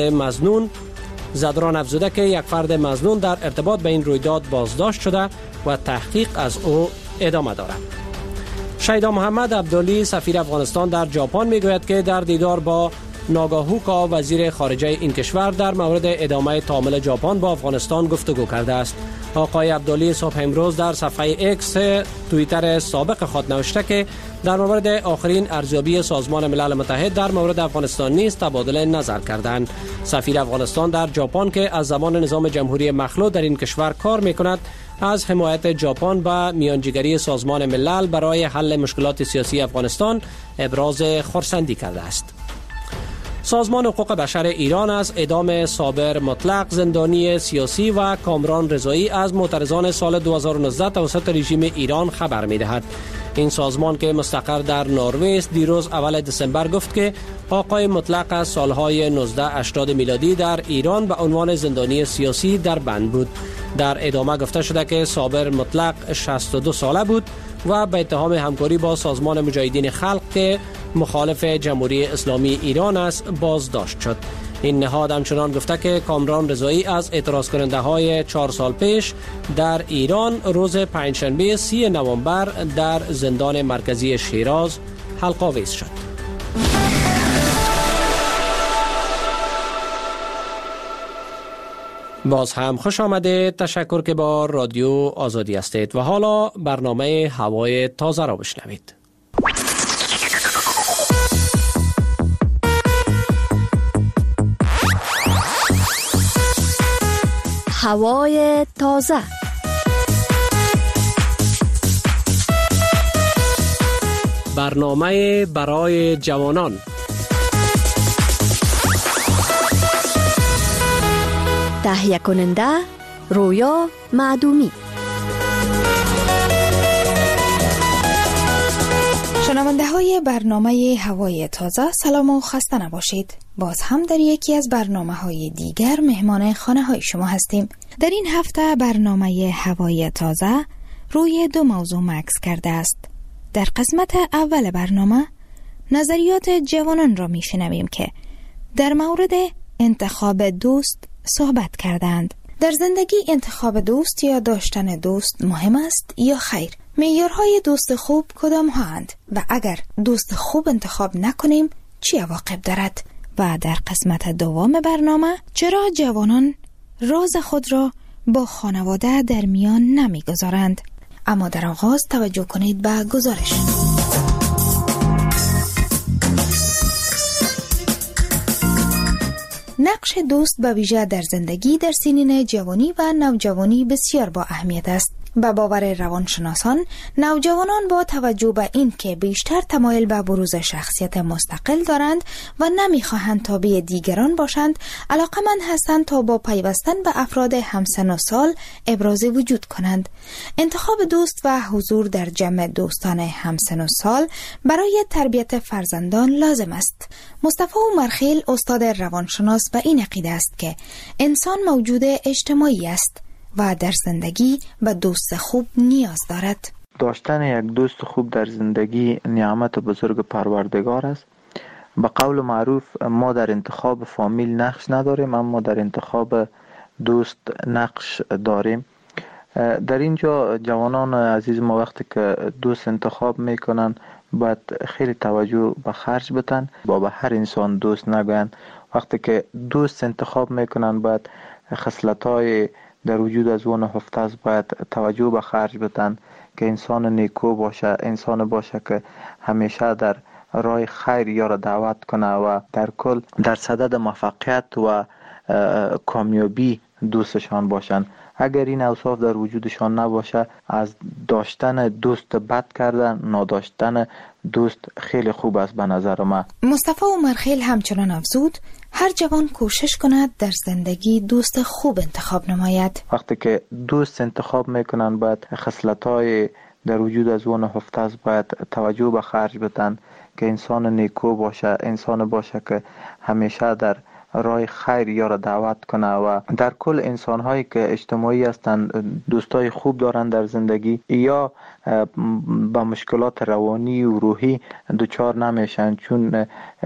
فرد مظنون در ارتباط به این رویداد بازداشت شده و تحقیق از او ادامه دارد. شیدا محمد عبدالی سفیر افغانستان در ژاپن میگوید که در دیدار با ناگاهوکا وزیر خارجه این کشور در مورد ادامه تعامل ژاپن با افغانستان گفتگو کرده است. آقای عبدالی صبح امروز در صفحه ایکس توییتر سابق خود نوشته که در مورد آخرین ارزیابی سازمان ملل متحد در مورد افغانستان نیز تبادل نظر کردند. سفیر افغانستان در ژاپن که از زمان نظام جمهوری مخلوع در این کشور کار میکند از حمایت ژاپن به میانجیگری سازمان ملل برای حل مشکلات سیاسی افغانستان ابراز خرسندی کرده است. سازمان حقوق بشر ایران از اعدام صابر مطلق زندانی سیاسی و کامران رضایی از معترضان سال 2019 توسط رژیم ایران خبر می‌دهد. این سازمان که مستقر در نروژ است دیروز اول دسامبر گفت که آقای مطلق از سالهای 1980 میلادی در ایران به عنوان زندانی سیاسی در بند بود. در ادامه گفته شده که صابر مطلق 62 ساله بود و به اتهام همکاری با سازمان مجاهدین خلق که مخالف جمهوری اسلامی ایران است بازداشت شد. این نهاد همچنان گفته که کامران رضایی از اعتراض کننده های 4 سال پیش در ایران روز پنجشنبه 30 نوامبر در زندان مرکزی شیراز حلق‌آویز شد. باز هم خوش آمده. تشکر که با رادیو آزادی هستید و حالا برنامه هوای تازه را بشنوید. هوای تازه. برنامه برای جوانان. تهیه کننده رویا معدومی. شنونده های برنامه هوای تازه سلام و خسته نباشید. باز هم در یکی از برنامه های دیگر مهمان خانه های شما هستیم. در این هفته برنامه هوای تازه روی 2 موضوع مکس کرده است. در قسمت اول برنامه نظریات جوانان را می شنویم که در مورد انتخاب دوست صحبت کردند. در زندگی انتخاب دوست یا داشتن دوست مهم است یا خیر؟ معیارهای دوست خوب کدام هستند و اگر دوست خوب انتخاب نکنیم چه عواقب دارد؟ و در قسمت دوم برنامه چرا جوانان راز خود را با خانواده در میان نمیگذارند؟ اما در آغاز توجه کنید به گزارش. نقش دوست به ویژه در زندگی در سنین جوانی و نوجوانی بسیار با اهمیت است. به باور روانشناسان، نوجوانان با توجه به این که بیشتر تمایل به بروز شخصیت مستقل دارند و نمیخواهند تابع دیگران باشند، علاقمند هستند تا با پیوستن به افراد همسن و سال ابراز وجود کنند. انتخاب دوست و حضور در جمع دوستان همسن و سال برای تربیت فرزندان لازم است. مصطفی عمرخیل استاد روانشناس به این عقیده است که انسان موجود اجتماعی است و در زندگی به دوست خوب نیاز دارد. داشتن یک دوست خوب در زندگی نعمت بزرگ پروردگار است. به قول معروف ما در انتخاب فامیل نقش نداریم، اما در انتخاب دوست نقش داریم. در اینجا جوانان عزیز ما وقتی که دوست انتخاب میکنن باید خیلی توجه به خرج بدن، با به هر انسان دوست نگوین. وقتی که دوست انتخاب میکنن باید خصلت‌های در وجود از اون هفته است، باید توجه به خرج بدن که انسان نیکو باشه، انسان باشه که همیشه در راه خیر یارو دعوت کنه و در کل در صدد موفقیت و کامیابی دوستشان باشن. اگر این اوصاف در وجودشان نباشه، از داشتن دوست بد کردن، نداشتن دوست خیلی خوب است به نظر من. مصطفی عمرخیل همچنان افزود هر جوان کوشش کند در زندگی دوست خوب انتخاب نماید. وقتی که دوست انتخاب میکنن باید خصلت‌های در وجود از اون هفته است، باید توجه به خرج بدن که انسان نیکو باشه، انسان باشه که همیشه در راه خیر یارو دعوت کنه و در کل انسان‌هایی که اجتماعی هستند، دوستای خوب دارن در زندگی یا با مشکلات روانی و روحی دچار نمیشن، چون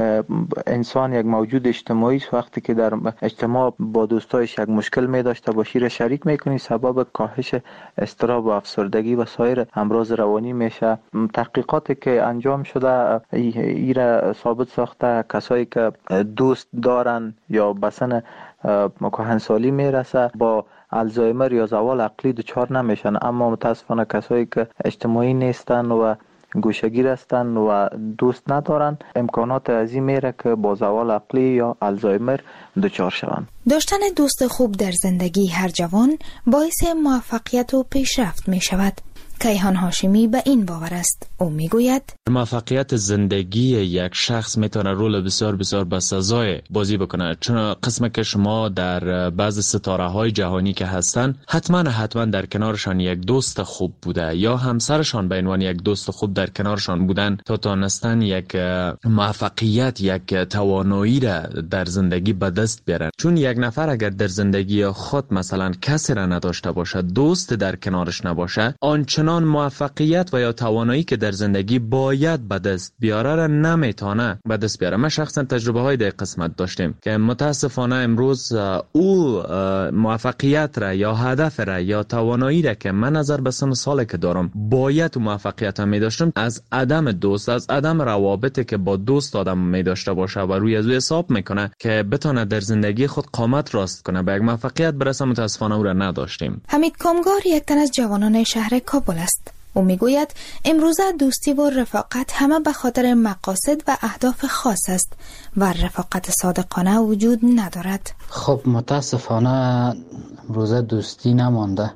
انسان یک موجود اجتماعی است. وقتی که در اجتماع با دوستایش یک مشکل می داشته باشی را شریک میکنی، سبب کاهش اضطراب و افسردگی و سایر امراض روانی میشه. تحقیقاتی که انجام شده ایرا ثابت ساخته کسایی که دوست دارن یا بسن کهنسالی میرسه با الزایمر یا زوال عقلی دچار نمیشن، اما متاسفانه کسایی که اجتماعی نیستن و گوشه‌گیر هستن و دوست ندارن امکانات عظیم میره که با زوال عقلی یا الزایمر دچار شوند. داشتن دوست خوب در زندگی هر جوان باعث موفقیت و پیشرفت می شود. کیهان هاشمی به این باور است. او میگوید موفقیت زندگی یک شخص میتونه رول بسیار بسیار بسزای بازی بکنه، چون قسم که شما در بعض ستاره های جهانی که هستن حتما در کنارشان یک دوست خوب بوده یا همسرشان به عنوان یک دوست خوب در کنارشان بودن تا تونستن یک موفقیت، یک توانایی را در زندگی به دست بیارن. چون یک نفر اگر در زندگی خود مثلا کسی را نداشته باشه، دوست در کنارش نباشه، آنچنان موفقیت و یا توانایی که در زندگی باید به دست بیاره را نمیتونه به دست بیاره. ما شخصا تجربه های در قسمت داشتیم که متاسفانه امروز او موفقیت را یا هدف را یا توانایی را که من نظر به سن سالی که دارم باید موفقیت می داشتم، از عدم دوست، از عدم روابطی که با دوست آدم می داشته باشه و روی از او حساب میکنه که بتونه در زندگی خود قامت راست کنه به یک موفقیت برسه، متاسفانه او را نداشتیم. حمید کامگار یک تن از جوانان شهر کابل است. او میگوید امروزه دوستی و رفاقت همه به خاطر مقاصد و اهداف خاص است و رفاقت صادقانه وجود ندارد. خب متاسفانه امروزه دوستی نمانده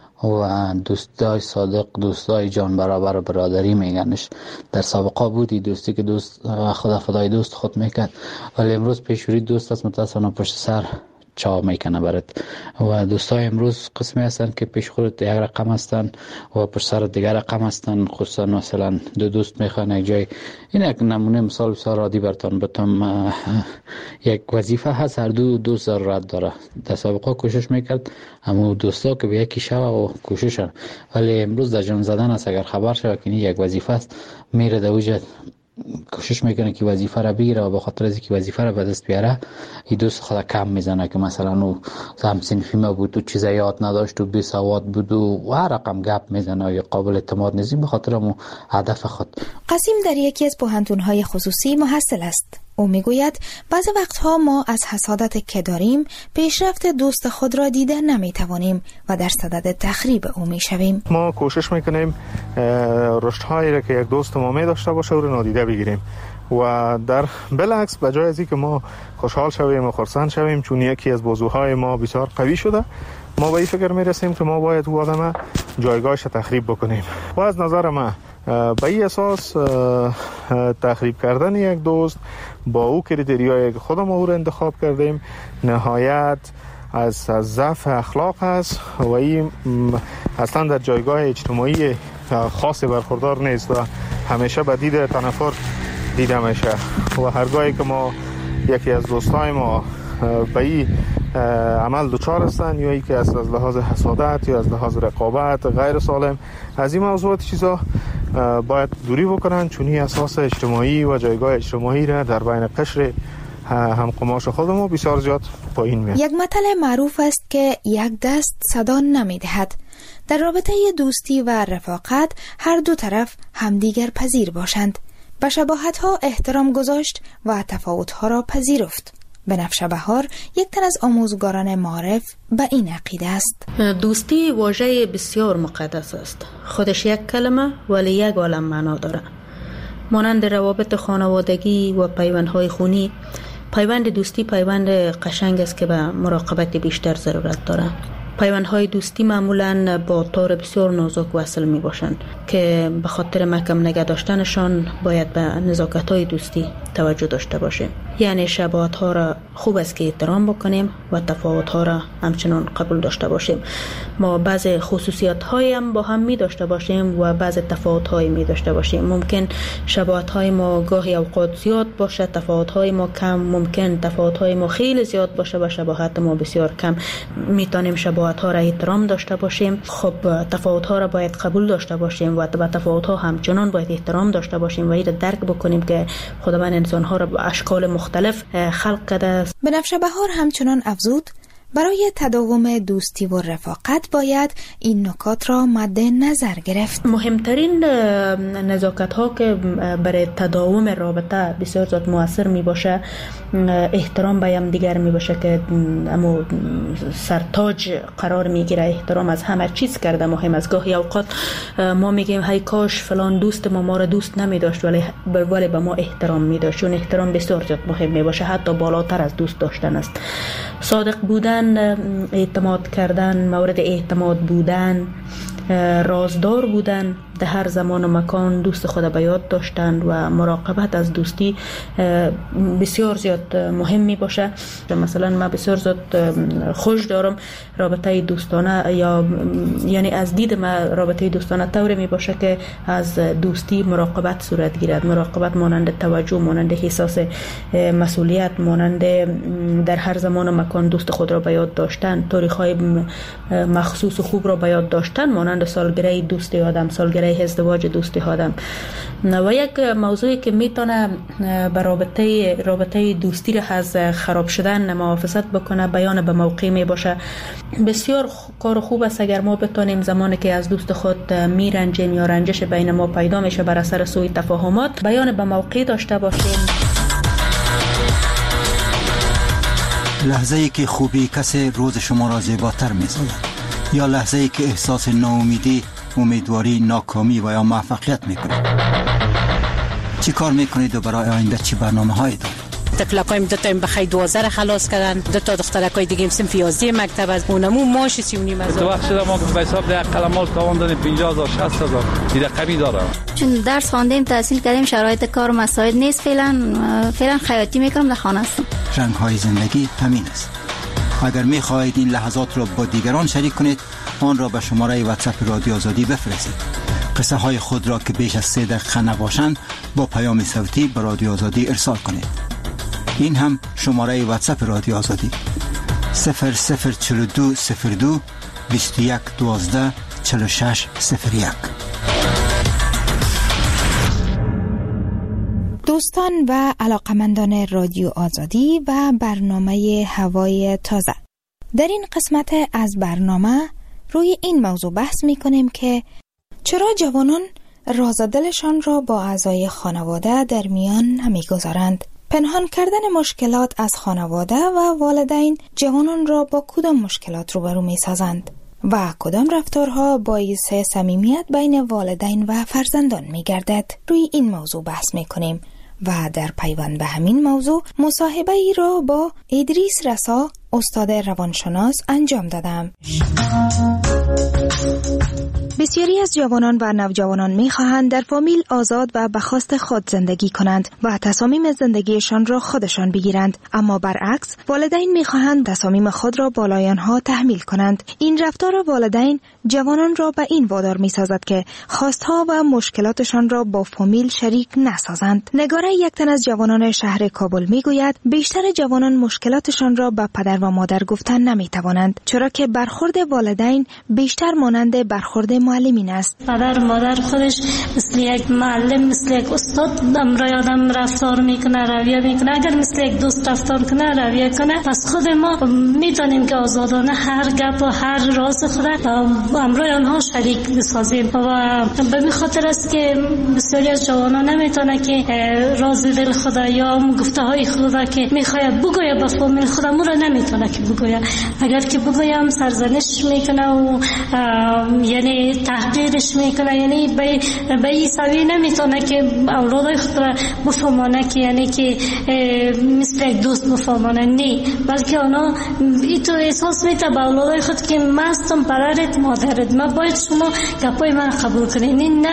و دوستای صادق، دوستای جان برابر برادری میگنش. در سابقه بودی دوستی که دوست خدا فدای دوست خود میکرد، ولی امروز پیشوری دوست است متاسفانه پشت سر چا میکنه برات. و دوستای امروز قسمی هستن که پیش خودت یک رقم هستن و پشت سر دیگر رقم هستن. خصوصا مثلا دو دوست میخوان یک جای، این یک نمونه مثال بسیار عادی براتون بتم. یک وظیفه هست، هر دو دوست ضرورت داره. در سابقه کوشش میکرد اما دوستا که به یکی شوه و کوششن، ولی امروز در جمع زدن است. اگر خبر شوه که یک وظیفه است میره در وجه کوشش میکنه که وظیفه را بگیره و به خاطر از اینکه وظیفه را به دست بیاره این دوست خود کم میزنه که مثلا او هم صنفی ما بود و چیز یاد نداشت و بی سواد بود و هر رقم گپ میزنه یا قابل اعتماد نیست به خاطر مو هدف خود. قاسم در یکی از پوهنتون‌های خصوصی محصل است. او میگوید بعضی وقتها ما از حسادت که داریم پیشرفت دوست خود را دیده نمیتوانیم و در صدد تخریب او میشویم. ما کوشش میکنیم رشدهایی را که یک دوست ما می داشته باشه او را نادیده بگیریم و در بالعکس به جای از اینکه ما خوشحال شویم و خرسند شویم چون یکی از بازوهای ما بسیار قوی شده، ما به این فکر میرسیم که ما باید او آدم جایگاهش تخریب بکنیم. و از نظر من به این اساس تخریب کردن یک دوست با او کریتریایی که خودم او را انتخاب کردیم نهایت از ضعف اخلاق است و این اصلا در جایگاه اجتماعی خاصی برخوردار نیست و همیشه به دید تنفر دیده میشه. و هرگاهی که ما یکی از دوستای ما به این عمل دچار هستند یا اینکه از لحاظ حسادت یا از لحاظ رقابت غیر سالم از این موضوعات چیزا باید دوری بکنن، چون این اساس اجتماعی و جایگاه اجتماعی را در بین قشر همقماش خودمون بسیار زیاد پایین میاد. یک مثل معروف است که یک دست صدا نمیدهد. در رابطه دوستی و رفاقت هر دو طرف همدیگر پذیر باشند، به شباهت‌ها احترام گذاشت و تفاوت‌ها را پذیرفت. بنفشه بهار یک تن از آموزگاران معارف به این عقیده است. دوستی واژه بسیار مقدس است. خودش یک کلمه ولی یک عالم معنا داره. مانند روابط خانوادگی و پیوندهای خونی، پیوند دوستی پیوند قشنگ است که به مراقبت بیشتر ضرورت داره. پیوندهای دوستی معمولاً با تار بسیار نازک وصل می باشند که به خاطر محکم نگه داشتنشان باید به نزاکت‌های دوستی توجه داشته باشیم. یعنی شباهت‌ها را خوب است که احترام بکنیم و تفاوت‌ها را همچنان قبول داشته باشیم. ما بعض خصوصیات‌هایی هم با هم می داشته باشیم و بعض تفاوت‌هایی می داشته باشیم. ممکن شباهت‌های ما گاهی اوقات زیاد باشه، تفاوت‌های ما کم، ممکن تفاوت‌های ما خیلی زیاد باشه و شباهت ما بسیار کم. می‌تونیم شباهت‌ها را احترام داشته باشیم. خب تفاوت‌ها را باید قبول داشته باشیم و به تفاوت‌ها همچنان باید احترام داشته باشیم و این را درک بکنیم که خداوند انسان‌ها را به اشکال مختلف خلق کرده است. بنفشه بهار همچنان افزود برای تداوم دوستی و رفاقت باید این نکات را مد نظر گرفت. مهمترین نزاکت ها که برای تداوم رابطه بسیار زیاد مؤثر می باشه احترام به هم دیگر می باشه که اما سرتاج قرار می گیره. احترام از همه چیز کرده مهم است. گاهی اوقات ما میگیم هی کاش فلان دوست ما را دوست نمی داشت ولی به ما احترام می داشت، چون احترام بسیار زیاد مهم می باشه، حتی بالاتر از دوست داشتن است. صادق بودن، اعتماد کردن، مورد اعتماد بودن، رازدار بودن، در هر زمان و مکان دوست خود به یاد داشتن و مراقبت از دوستی بسیار زیاد مهم می باشه. مثلا من بسیار زیاد خوش دارم رابطه دوستانه یعنی از دید من رابطه دوستانه طوری می باشه که از دوستی مراقبت صورت گیرد. مراقبت مانند توجه، مانند احساس مسئولیت، مانند در هر زمان و مکان دوست خود را به یاد داشتن، تاریخ‌های مخصوص و خوب را به یاد داشتن، مانند سالگره دوستی آدم، سالگره ازدواج دوستی آدم. و یک موضوعی که میتونه به رابطه دوستی را از خراب شدن محافظت بکنه بیان به موقع می باشه. بسیار کار خوب است اگر ما بتونیم زمانی که از دوست خود میرنجیم یا رنجش بین ما پیدا میشه بر اثر سوء تفاهمات بیان به موقع داشته باشیم. لحظه ای که خوبی کسی روز شما را زیباتر می‌سازد یا لحظه ای که احساس ناامیدی، امیدواری، ناکامی و یا موفقیت میکنید. چی کار میکنید و برای آینده چی برنامه‌هایی دارید؟ تکلکایم دو تا بخیر 12 خلاص کردن، دو تا دخترکای دیگه صنف 11 مکتب از اونمو ماش 39 هزار. تو وقت شده ما به حساب ده قلمال تاوان دادیم 50000 60000 دیگه قبی داره. چون درس خواندیم تحصیل کردیم شرایط کار مساعد نیست، فعلا خیاطی میکنم در خانه هستم. رنگ های زندگی همین است. اگر میخواهید این لحظات را با دیگران شریک کنید آن را به شماره واتساپ رادیو آزادی بفرستید. قصه های خود را که بیش از 3 دقیقه نباشند با پیام صوتی به رادیو آزادی ارسال کنید. این هم شماره واتساپ رادیو آزادی 004202 21 12 46 01. دوستان و علاقمندان رادیو آزادی و برنامه هوای تازه، در این قسمت از برنامه روی این موضوع بحث می کنیم که چرا جوانان راز دلشان را با اعضای خانواده در میان نمی گذارند. پنهان کردن مشکلات از خانواده و والدین جوانان را با کدام مشکلات روبرو می سازند و کدام رفتارها باعث صمیمیت بین والدین و فرزندان می گردد. روی این موضوع بحث می کنیم و در پیوند به همین موضوع مصاحبه ای را با ادریس رسا استاد روانشناس انجام دادم. بسیاری از جوانان و نوجوانان می‌خواهند در فامیل آزاد و به خواست خود زندگی کنند و تصامیم زندگیشان را خودشان بگیرند، اما برعکس والدین می‌خواهند تصامیم خود را بالای آنها تحمیل کنند. این رفتار والدین جوانان را به این وادار می‌سازد که خواستها و مشکلاتشان را با فامیل شریک نسازند. نگاره یک تن از جوانان شهر کابل می‌گوید بیشتر جوانان مشکلاتشان را به پدر و مادر گفتن نمی‌توانند، چرا که برخورد والدین بیشتر مانند برخورد معلمین است. پدر و مادر خودش مثل یک معلم، مثل یک استاد امرای آدم رفتار میکنه، رویه میکنه. اگر مثل یک دوست رفتار کنه، رویه کنه، پس خود ما میتونیم که آزادانه هر گپ و هر راز خود امرای آنها شریک بسازیم. و به این خاطر است که بسیاری از جوانان نمیتونه که راز دل خود یا گفته های خود که میخواد بگوید به فامیل خود را نمیتونه که بگوید. اگر که بگویم سرزنش میکنه و یعنی تحقیرش میکنه، یعنی به این سوی نمیتونه که اولادای خود را بفهمانه که یعنی که مثل یک دوست بفهمانه، نه، بلکه اونا این تو احساس میته به اولادای خود که من هستم پدرت مادرت، من باید شما گپای من قبول کنین.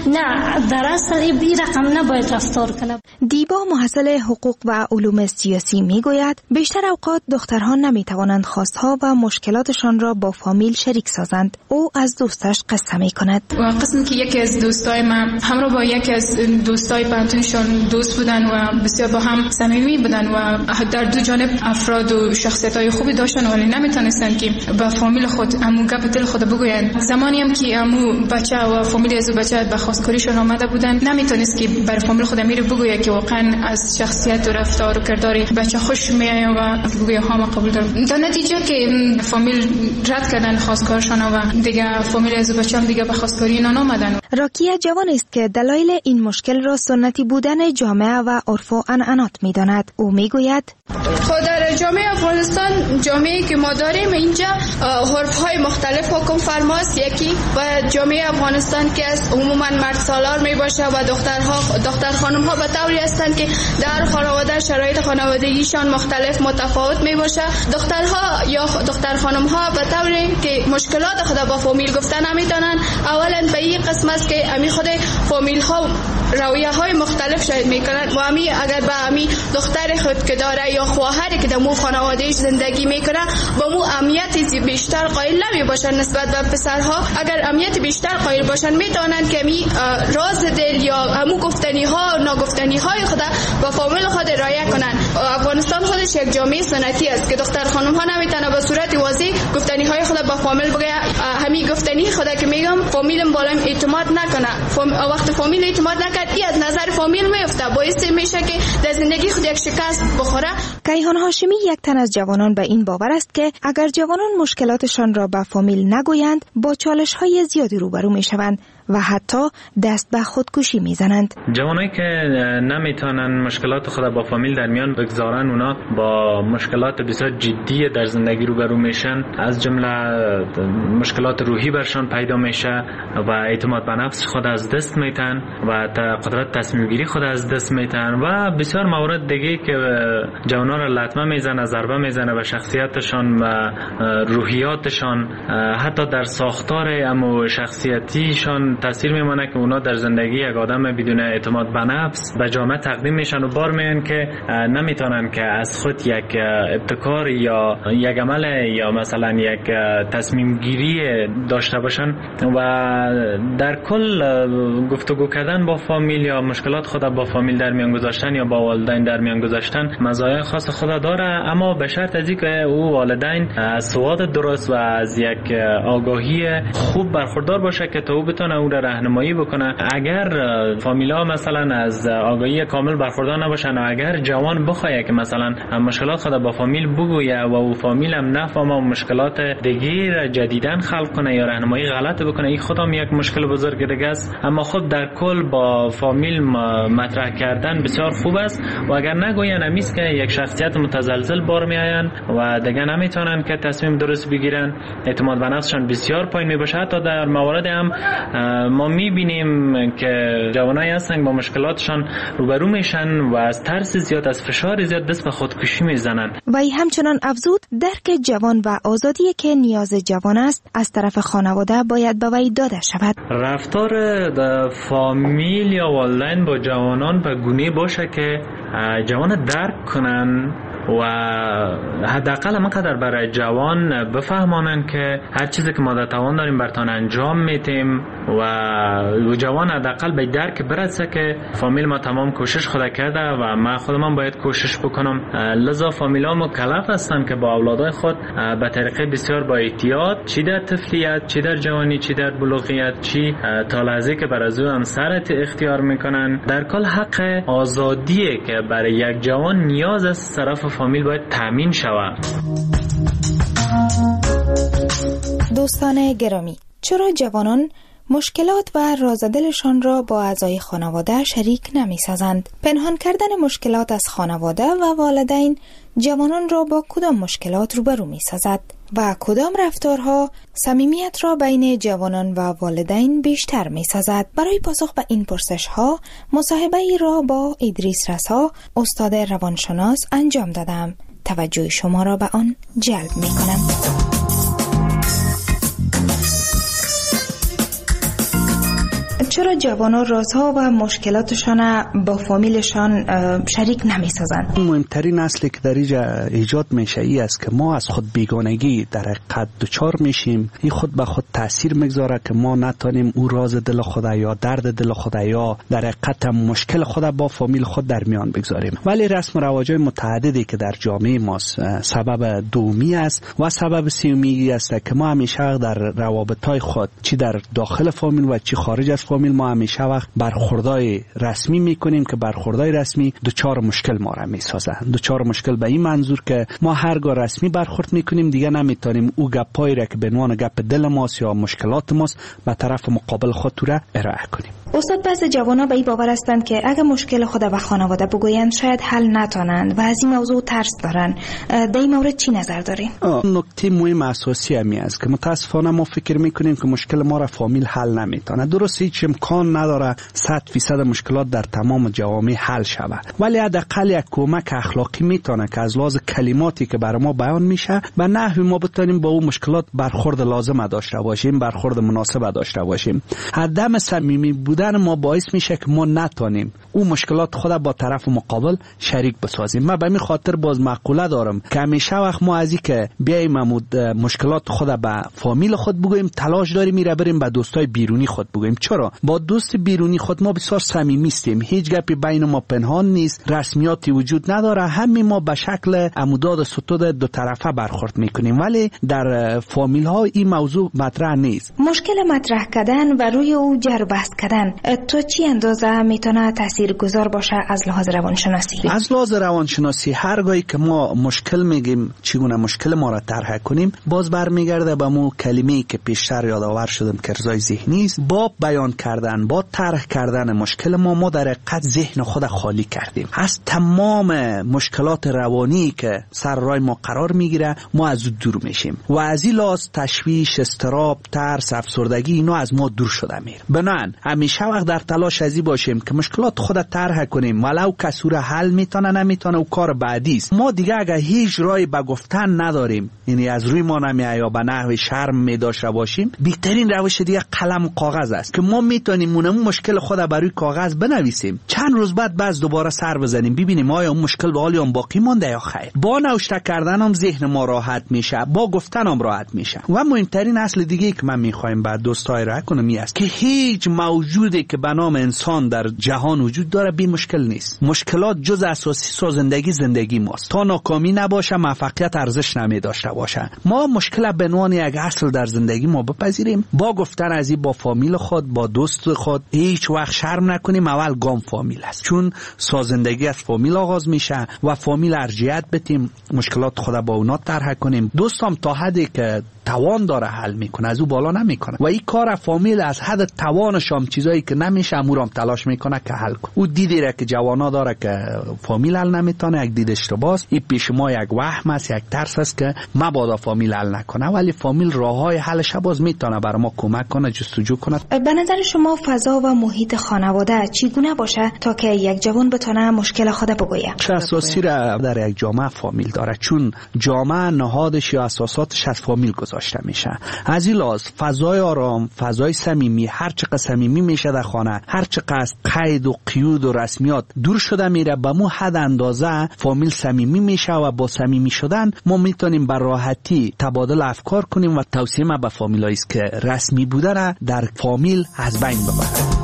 نه در اصل این رقم نباید رفتار کنه. دیبا محصل حقوق و علوم سیاسی میگوید بیشتر اوقات دخترها نمیتوانند خواستها و مشکلاتشان را با فامیل شریک سازند. او از دوستش قصه میکند. قسمی که یکی از دوستای من همراه با یکی از دوستای پنتونشون دوست بودن و بسیار با هم صمیمی بودن و در دو جانب افراد و شخصیت‌های خوبی داشتن، ولی نمیتونستن که به فامیل خود امو گپ دل خود بگویند. زمانی هم که امو بچه و فامیل از بچه به خواستگاریشون آمده بودن، نمیتونست که بر فامیل خود امیر بگوید که واقعا از شخصیت و رفتار و کردار بچه خوش میاد و بگوید ها ما قبول دارم. در نتیجه که فامیل رد کردن خواستگارشون و دیگه فامیل از بچه هم دیگه به خواستگاری اینا نامدن. راکیه جوان است که دلایل این مشکل را سنتی بودن جامعه و عرف و عنعنات می‌داند. او میگوید خود در جامعه افغانستان، جامعه‌ای که ما داریم اینجا عرف‌های مختلف حکم فرماست. یکی و جامعه افغانستان که است عموما مرد سالار میباشه و دختر خانم‌ها به طوری هستند که در خانواده شرایط خانوادگیشان مختلف متفاوت میباشه. دخترها یا دختر خانم‌ها به طوری که مشکلات خود با فامیل گفتن نمیتونن. اولا به این قسم است که امی خود فامیل ها رویه های مختلف شاید میکنن و امی اگر به امی دختر خود که داره یا خواهری که در مو خانوادهش زندگی میکنه با مو اهمیت بیشتر قائل نمی باشن نسبت به پسرها. اگر اهمیت بیشتر قائل باشن میتونن که امی راز دل یا همو گفتنی ها ناگفتنی های خود با فامیل خود رعایت کنن. افغانستان خودش یک جامعه سنتی است که دختر خانم ها نمیتونه به صورت واضح گفتنی های خود با فامیل بگه. همین گفتنی خود که میگم فامیلم بالایم اعتماد نکنه. وقت فامیل اعتماد نکرد این از نظر فامیل میفته، باعث میشه که در زندگی خود یک شکست بخوره. کیهان هاشمی یک تن از جوانان به این باور است که اگر جوانان مشکلاتشان را به فامیل نگویند با چالش‌های زیادی روبرو میشوند و حتی دست به خودکشی میزنند. جوانایی که نمیتونن مشکلات خود با فامیل در میان بگذارن، اونا با مشکلات بسیار جدی در زندگی روبرو میشن، از جمله مشکلات روحی برشان پیدا میشه و اعتماد به نفس خود از دست میتن و قدرت تصمیم گیری خود از دست میتن و بسیار موارد دیگه که جوانا را لطمه میزنه، ضربه میزنه به شخصیتشان و روحیاتشان، حتی در ساختار اما شخصیتیشان تاثیر میمونه که اونا در زندگی یک آدم بدون اعتماد به نفس به جامعه تقدیم میشن و بار میان که نمیتونن که از خود یک ابتکار یا یک عمل یا مثلا یک تصمیم گیری داشته باشن و در کل گفتگو کردن با فامیل یا مشکلات خود با فامیل در میان گذاشتن یا با والدین در میان گذاشتن مزایای خاص خود داره، اما به شرط از اینکه او والدین از سواد درست و از یک آگاهی خوب برخوردار باشه که تا او بتونه او را راهنمایی بکنه. اگر فامیلا مثلا از آگاهی کامل برخوردار نباشن و اگر جوان بخواد که مثلا مشکلات خود با فامیل بگویه و او فامیل هم نفهمه و مشکلات دیگه را جدیداً خلق کنه یا راهنمایی غلط صحبت بکنه. این خودم یک مشکل بزرگ دیگه است، اما خب در کل با فامیل مطرح کردن بسیار خوب است و اگر نگوین امیست که یک شخصیت متزلزل بار میآیند و دیگه نمیتونن که تصمیم درست بگیرن، اعتماد به نفسشان بسیار پایین میباشه. حتی در موارد هم ما میبینیم که جوانایی هستن با مشکلاتشان روبرو میشن و از ترس زیاد، از فشار زیاد دست به خودکشی میزنن. وی همچنان افزود درک جوان و آزادی که نیاز جوان است از طرف خانواده باید به وی داده شود. رفتار فامیل یا والدین با جوانان به گونه باشه که جوان درک کنن و حداقل همانقدر برای جوان بفهمانن که هر چیزی که ما در توان داریم برتان انجام میتیم و جوان حداقل به درک برسه که فامیل ما تمام کوشش خود کرده و ما خودم باید کوشش بکنم. لذا فامیل ها مکلف هستن که با اولادای خود به طریقه بسیار با احتیاط، چی در طفلیت، چی در جوانی، چی در بلوغیت، چی تا لحظه که برای او همسرت اختیار میکنن، در کل حق آزادیه که برای یک جوان نیاز از طرف فامیل باید تامین شود. دوستان گرامی، چرا جوانان مشکلات و رازدلشان را با اعضای خانواده شریک نمی سازند؟ پنهان کردن مشکلات از خانواده و والدین جوانان را با کدام مشکلات روبرو می سازد و کدام رفتارها صمیمیت را بین جوانان و والدین بیشتر می سازد؟ برای پاسخ به این پرسش ها مصاحبه ای را با ادریس رسا، استاد روانشناس انجام دادم. توجه شما را به آن جلب می کنم. چرا جوانان رازها و مشکلاتشان با فامیلشان شریک نمی سازند؟ مهمترین اصلی که در اینجا ایجاد میشه ای است که ما از خود بیگانگی در حقیقت دچار میشیم. این خود به خود تاثیر میگذاره که ما نتونیم او راز دل خود یا درد دل خود یا در حقیقت مشکل خود با فامیل خود در میان بگذاریم. ولی رسم و رواج‌های متعددی که در جامعه ما سبب دومی است و سبب سومی است که ما همیشه در روابط‌های خود چی در داخل فامیل و چی خارج از فامیل ما همیشه وقت برخوردای رسمی میکنیم که برخوردای رسمی دوچار مشکل ما را میسازند. دوچار مشکل به این منظور که ما هرگاه رسمی برخورد میکنیم دیگه نمیتونیم او گپایی را که به عنوان گپ دل ماست یا مشکلات ماست به طرف مقابل خود را ارائه کنیم. استاد، بعضی جوانا به این باور هستند که اگه مشکل خود به خانواده بگویند شاید حل نتونند و از این موضوع ترس دارن. در این مورد چی نظر دارین؟ نکته مهم اساسی همی است که متاسفانه ما فکر میکنیم که مشکل ما را فامیل حل نمیتونه. درست هیچ امکان نداره 100% مشکلات در تمام جوامع حل شود، ولی حداقل یک کمک اخلاقی میتونه که از لحاظ کلماتی که برای ما بیان میشه به نحوی ما بتونیم با اون مشکلات برخورد لازم داشته باشیم، برخورد مناسب داشته باشیم. عدم صمیمی بودن ما باعث میشه که ما نتونیم اون مشکلات خود با طرف مقابل شریک بسازیم. من به این خاطر باز مقوله دارم که همیشه وقت ما از این که بیایم مشکلات خود به فامیل خود بگوییم تلاش داریم میره بریم به دوستای بیرونی خود بگوییم. چرا؟ با دوست بیرونی خود ما بسیار صمیمی هستیم، هیچ گپی بین ما پنهان نیست، رسمیاتی وجود نداره، همه ما به شکل عموداد ستود دو طرفه برخورد میکنیم، ولی در فامیل ها این موضوع مطرح نیست. مشکل مطرح کردن و روی او جر بحث کردن تو چی اندازه میتونه تاثیرگذار باشه از لحاظ روانشناسی؟ از لحاظ روانشناسی هرگاهی که ما مشکل میگیم چگونه مشکل ما را طرح کنیم، باز برمیگرده به مو کلمه‌ای که پیشتر یادآور شدم که ارضای ذهنی است. با بیان کردن، با طرح کردن مشکل ما در حقیقت ذهن خود خالی کردیم از تمام مشکلات روانی که سر راه ما قرار میگیره. ما از دور میشیم و از این لحاظ تشویش، اضطراب، ترس، افسردگی اینا از ما دور شده میره. بنابراین همیشه وقت در تلاش ازی باشیم که مشکلات خود طرح کنیم، ولو کسی را حل میتونه نمیتونه او کار بعدی است. ما دیگه اگه هیچ راهی به گفتن نداریم، یعنی از روی ما نمیاد یا به نحو شرم میداشته باشیم، بهترین روش دیگه قلم و کاغذ است که ما میتونیم اون مشکل خود بر روی کاغذ بنویسیم، چند روز بعد باز دوباره سر بزنیم ببینیم آیا اون مشکل به حال باقی مونده یا خیر. با نوشته کردن هم ذهن ما راحت میشه، با گفتن هم راحت میشه. و مهمترین اصل دیگه که من میخوایم بعد دوستای را کنم این است که هیچ موجودی که به نام انسان در جهان وجود داره بی مشکل نیست. مشکلات جز اساسی زندگی ماست. تا ناکامی نباشه موفقیت ارزش نمیداشته باشه. ما مشکل به عنوان یک اصل در زندگی ما بپذیریم، با گفتن از این با فامیل خود، با دوست خود هیچ وقت شرم نکنیم. اول گام فامیل است، چون زندگی از فامیل آغاز میشه و فامیل ارجحیت بدیم، مشکلات خود با اونا طرح کنیم. دوستام تا حدی که توان داره حل میکنه، از او بالا نمیکنه. و این کار فامیل از حد توانش هم چیزایی که نمیشه امورم تلاش میکنه که حل کنه. او دیدی را که جوانا داره که فامیل حل نمیتونه، یک دید اشتباهه. این پیش ما یک وهم است، یک ترس است که مبادا فامیل حل نکنه، ولی فامیل راههای حلش باز میتونه برای ما کمک کنه، جستجو کنه. به نظر شما فضا و محیط خانواده چگونه باشه تا که یک جوان بتونه مشکل خود بگویه؟ چه اساسی را در یک جامعه فامیل داره، چون جامعه نهادش یا اساساتش از فامیل گذاشته میشه. از این لحاظ فضای آرام، فضای صمیمی، هر چقدر صمیمی میشه در خانه، هر چقدر از قید و قیود و رسمیات دور شده میره، به مو حد اندازه فامیل صمیمی میشه و با صمیمی شدن ما میتونیم بر راحتی تبادل افکار کنیم و توصیه ما به فامیلایی است که رسمی بودن در فامیل از بین ببره.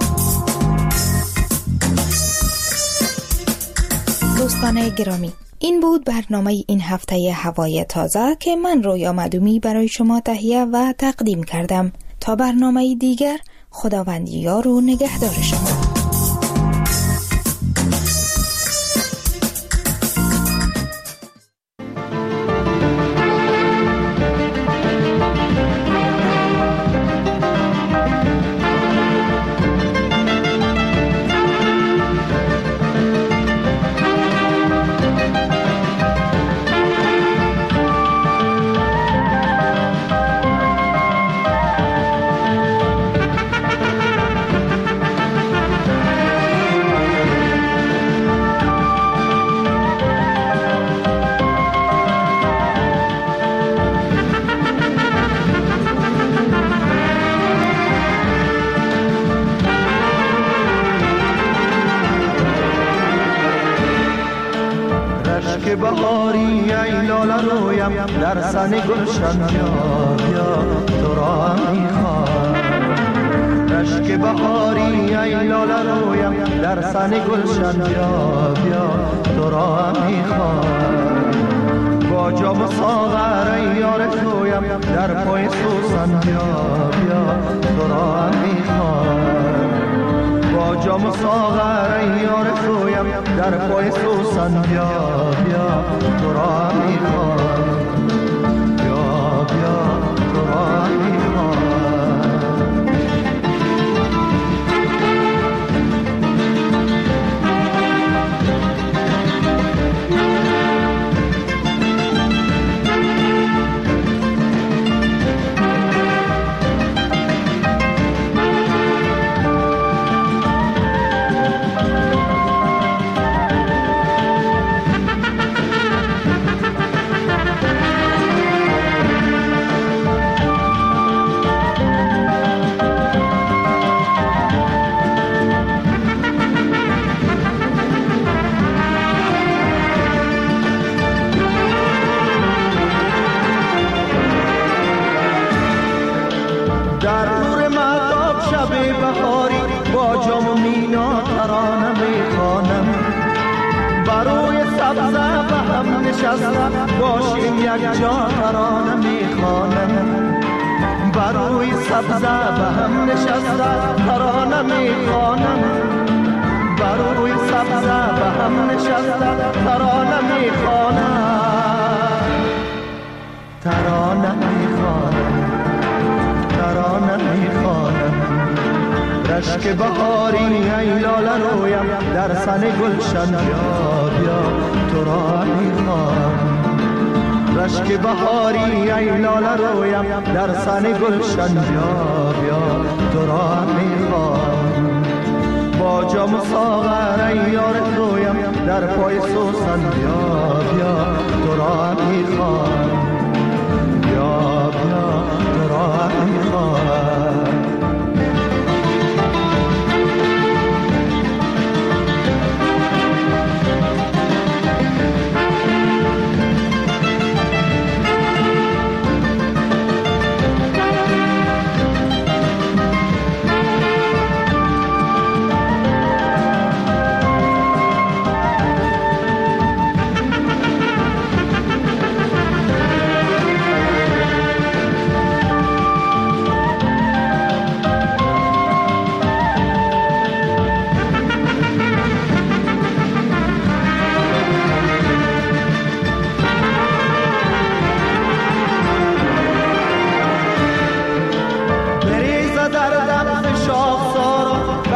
دوستان گرامی، این بود برنامه این هفته هوای تازه که من رویا معدومی برای شما تهیه و تقدیم کردم. تا برنامه دیگر، خداوند یار و نگهدار شما. بهاری ای لاله رویم در سن گلشن بیا بیا تو را میخوام. رشک بهاری ای لاله رویم در سن گلشن بیا بیا تو را میخوام. با جام ساغر ای یار تویم در پای سوسن بیا بیا تو را میخوام. با جام ساغر ای یار تویم در پای سوسن بیا بیا تو را میخوام. بیا بیا تو را میخوام. باشیم یک جا ترانه میخوانم. بروی سبزه به هم نشسته ترانه میخوانم. بروی سبزه به هم نشسته ترانه میخوانم. ترانه میخوانم. ترانه میخوانم. رشک بهاری ای لاله رویم در سن گلشن بیا بیا تو را میخوام. رشک بهاری ای لاله رویم در سن گلشن بیا بیا تو را میخوام. با جام ساغر ای یار تویم در پای سوسن بیا بیا تو را میخوام. بیا بیا تو را میخوام.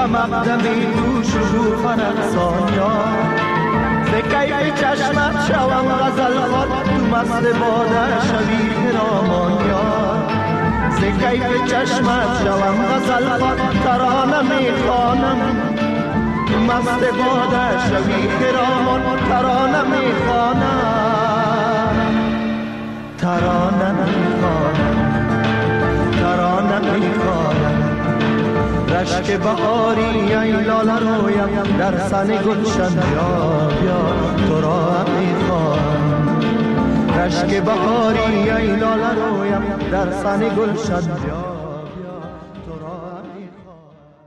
به مقدمی تو شکوفه رقصان یار ز کیف چشمت شوم غزل خوان تو مست باده شوی خرامان یار ز کیف چشمت شوم غزل خوان ترانه میخوانم تو مست باده شوی خرامان ترانه میخوانم ترانه میخوانم ترانه میخوانم رشک بهاری ای لاله رویم در سن گلشن یا تو را میخوانم رشک بهاری ای لاله رویم در سن گلشن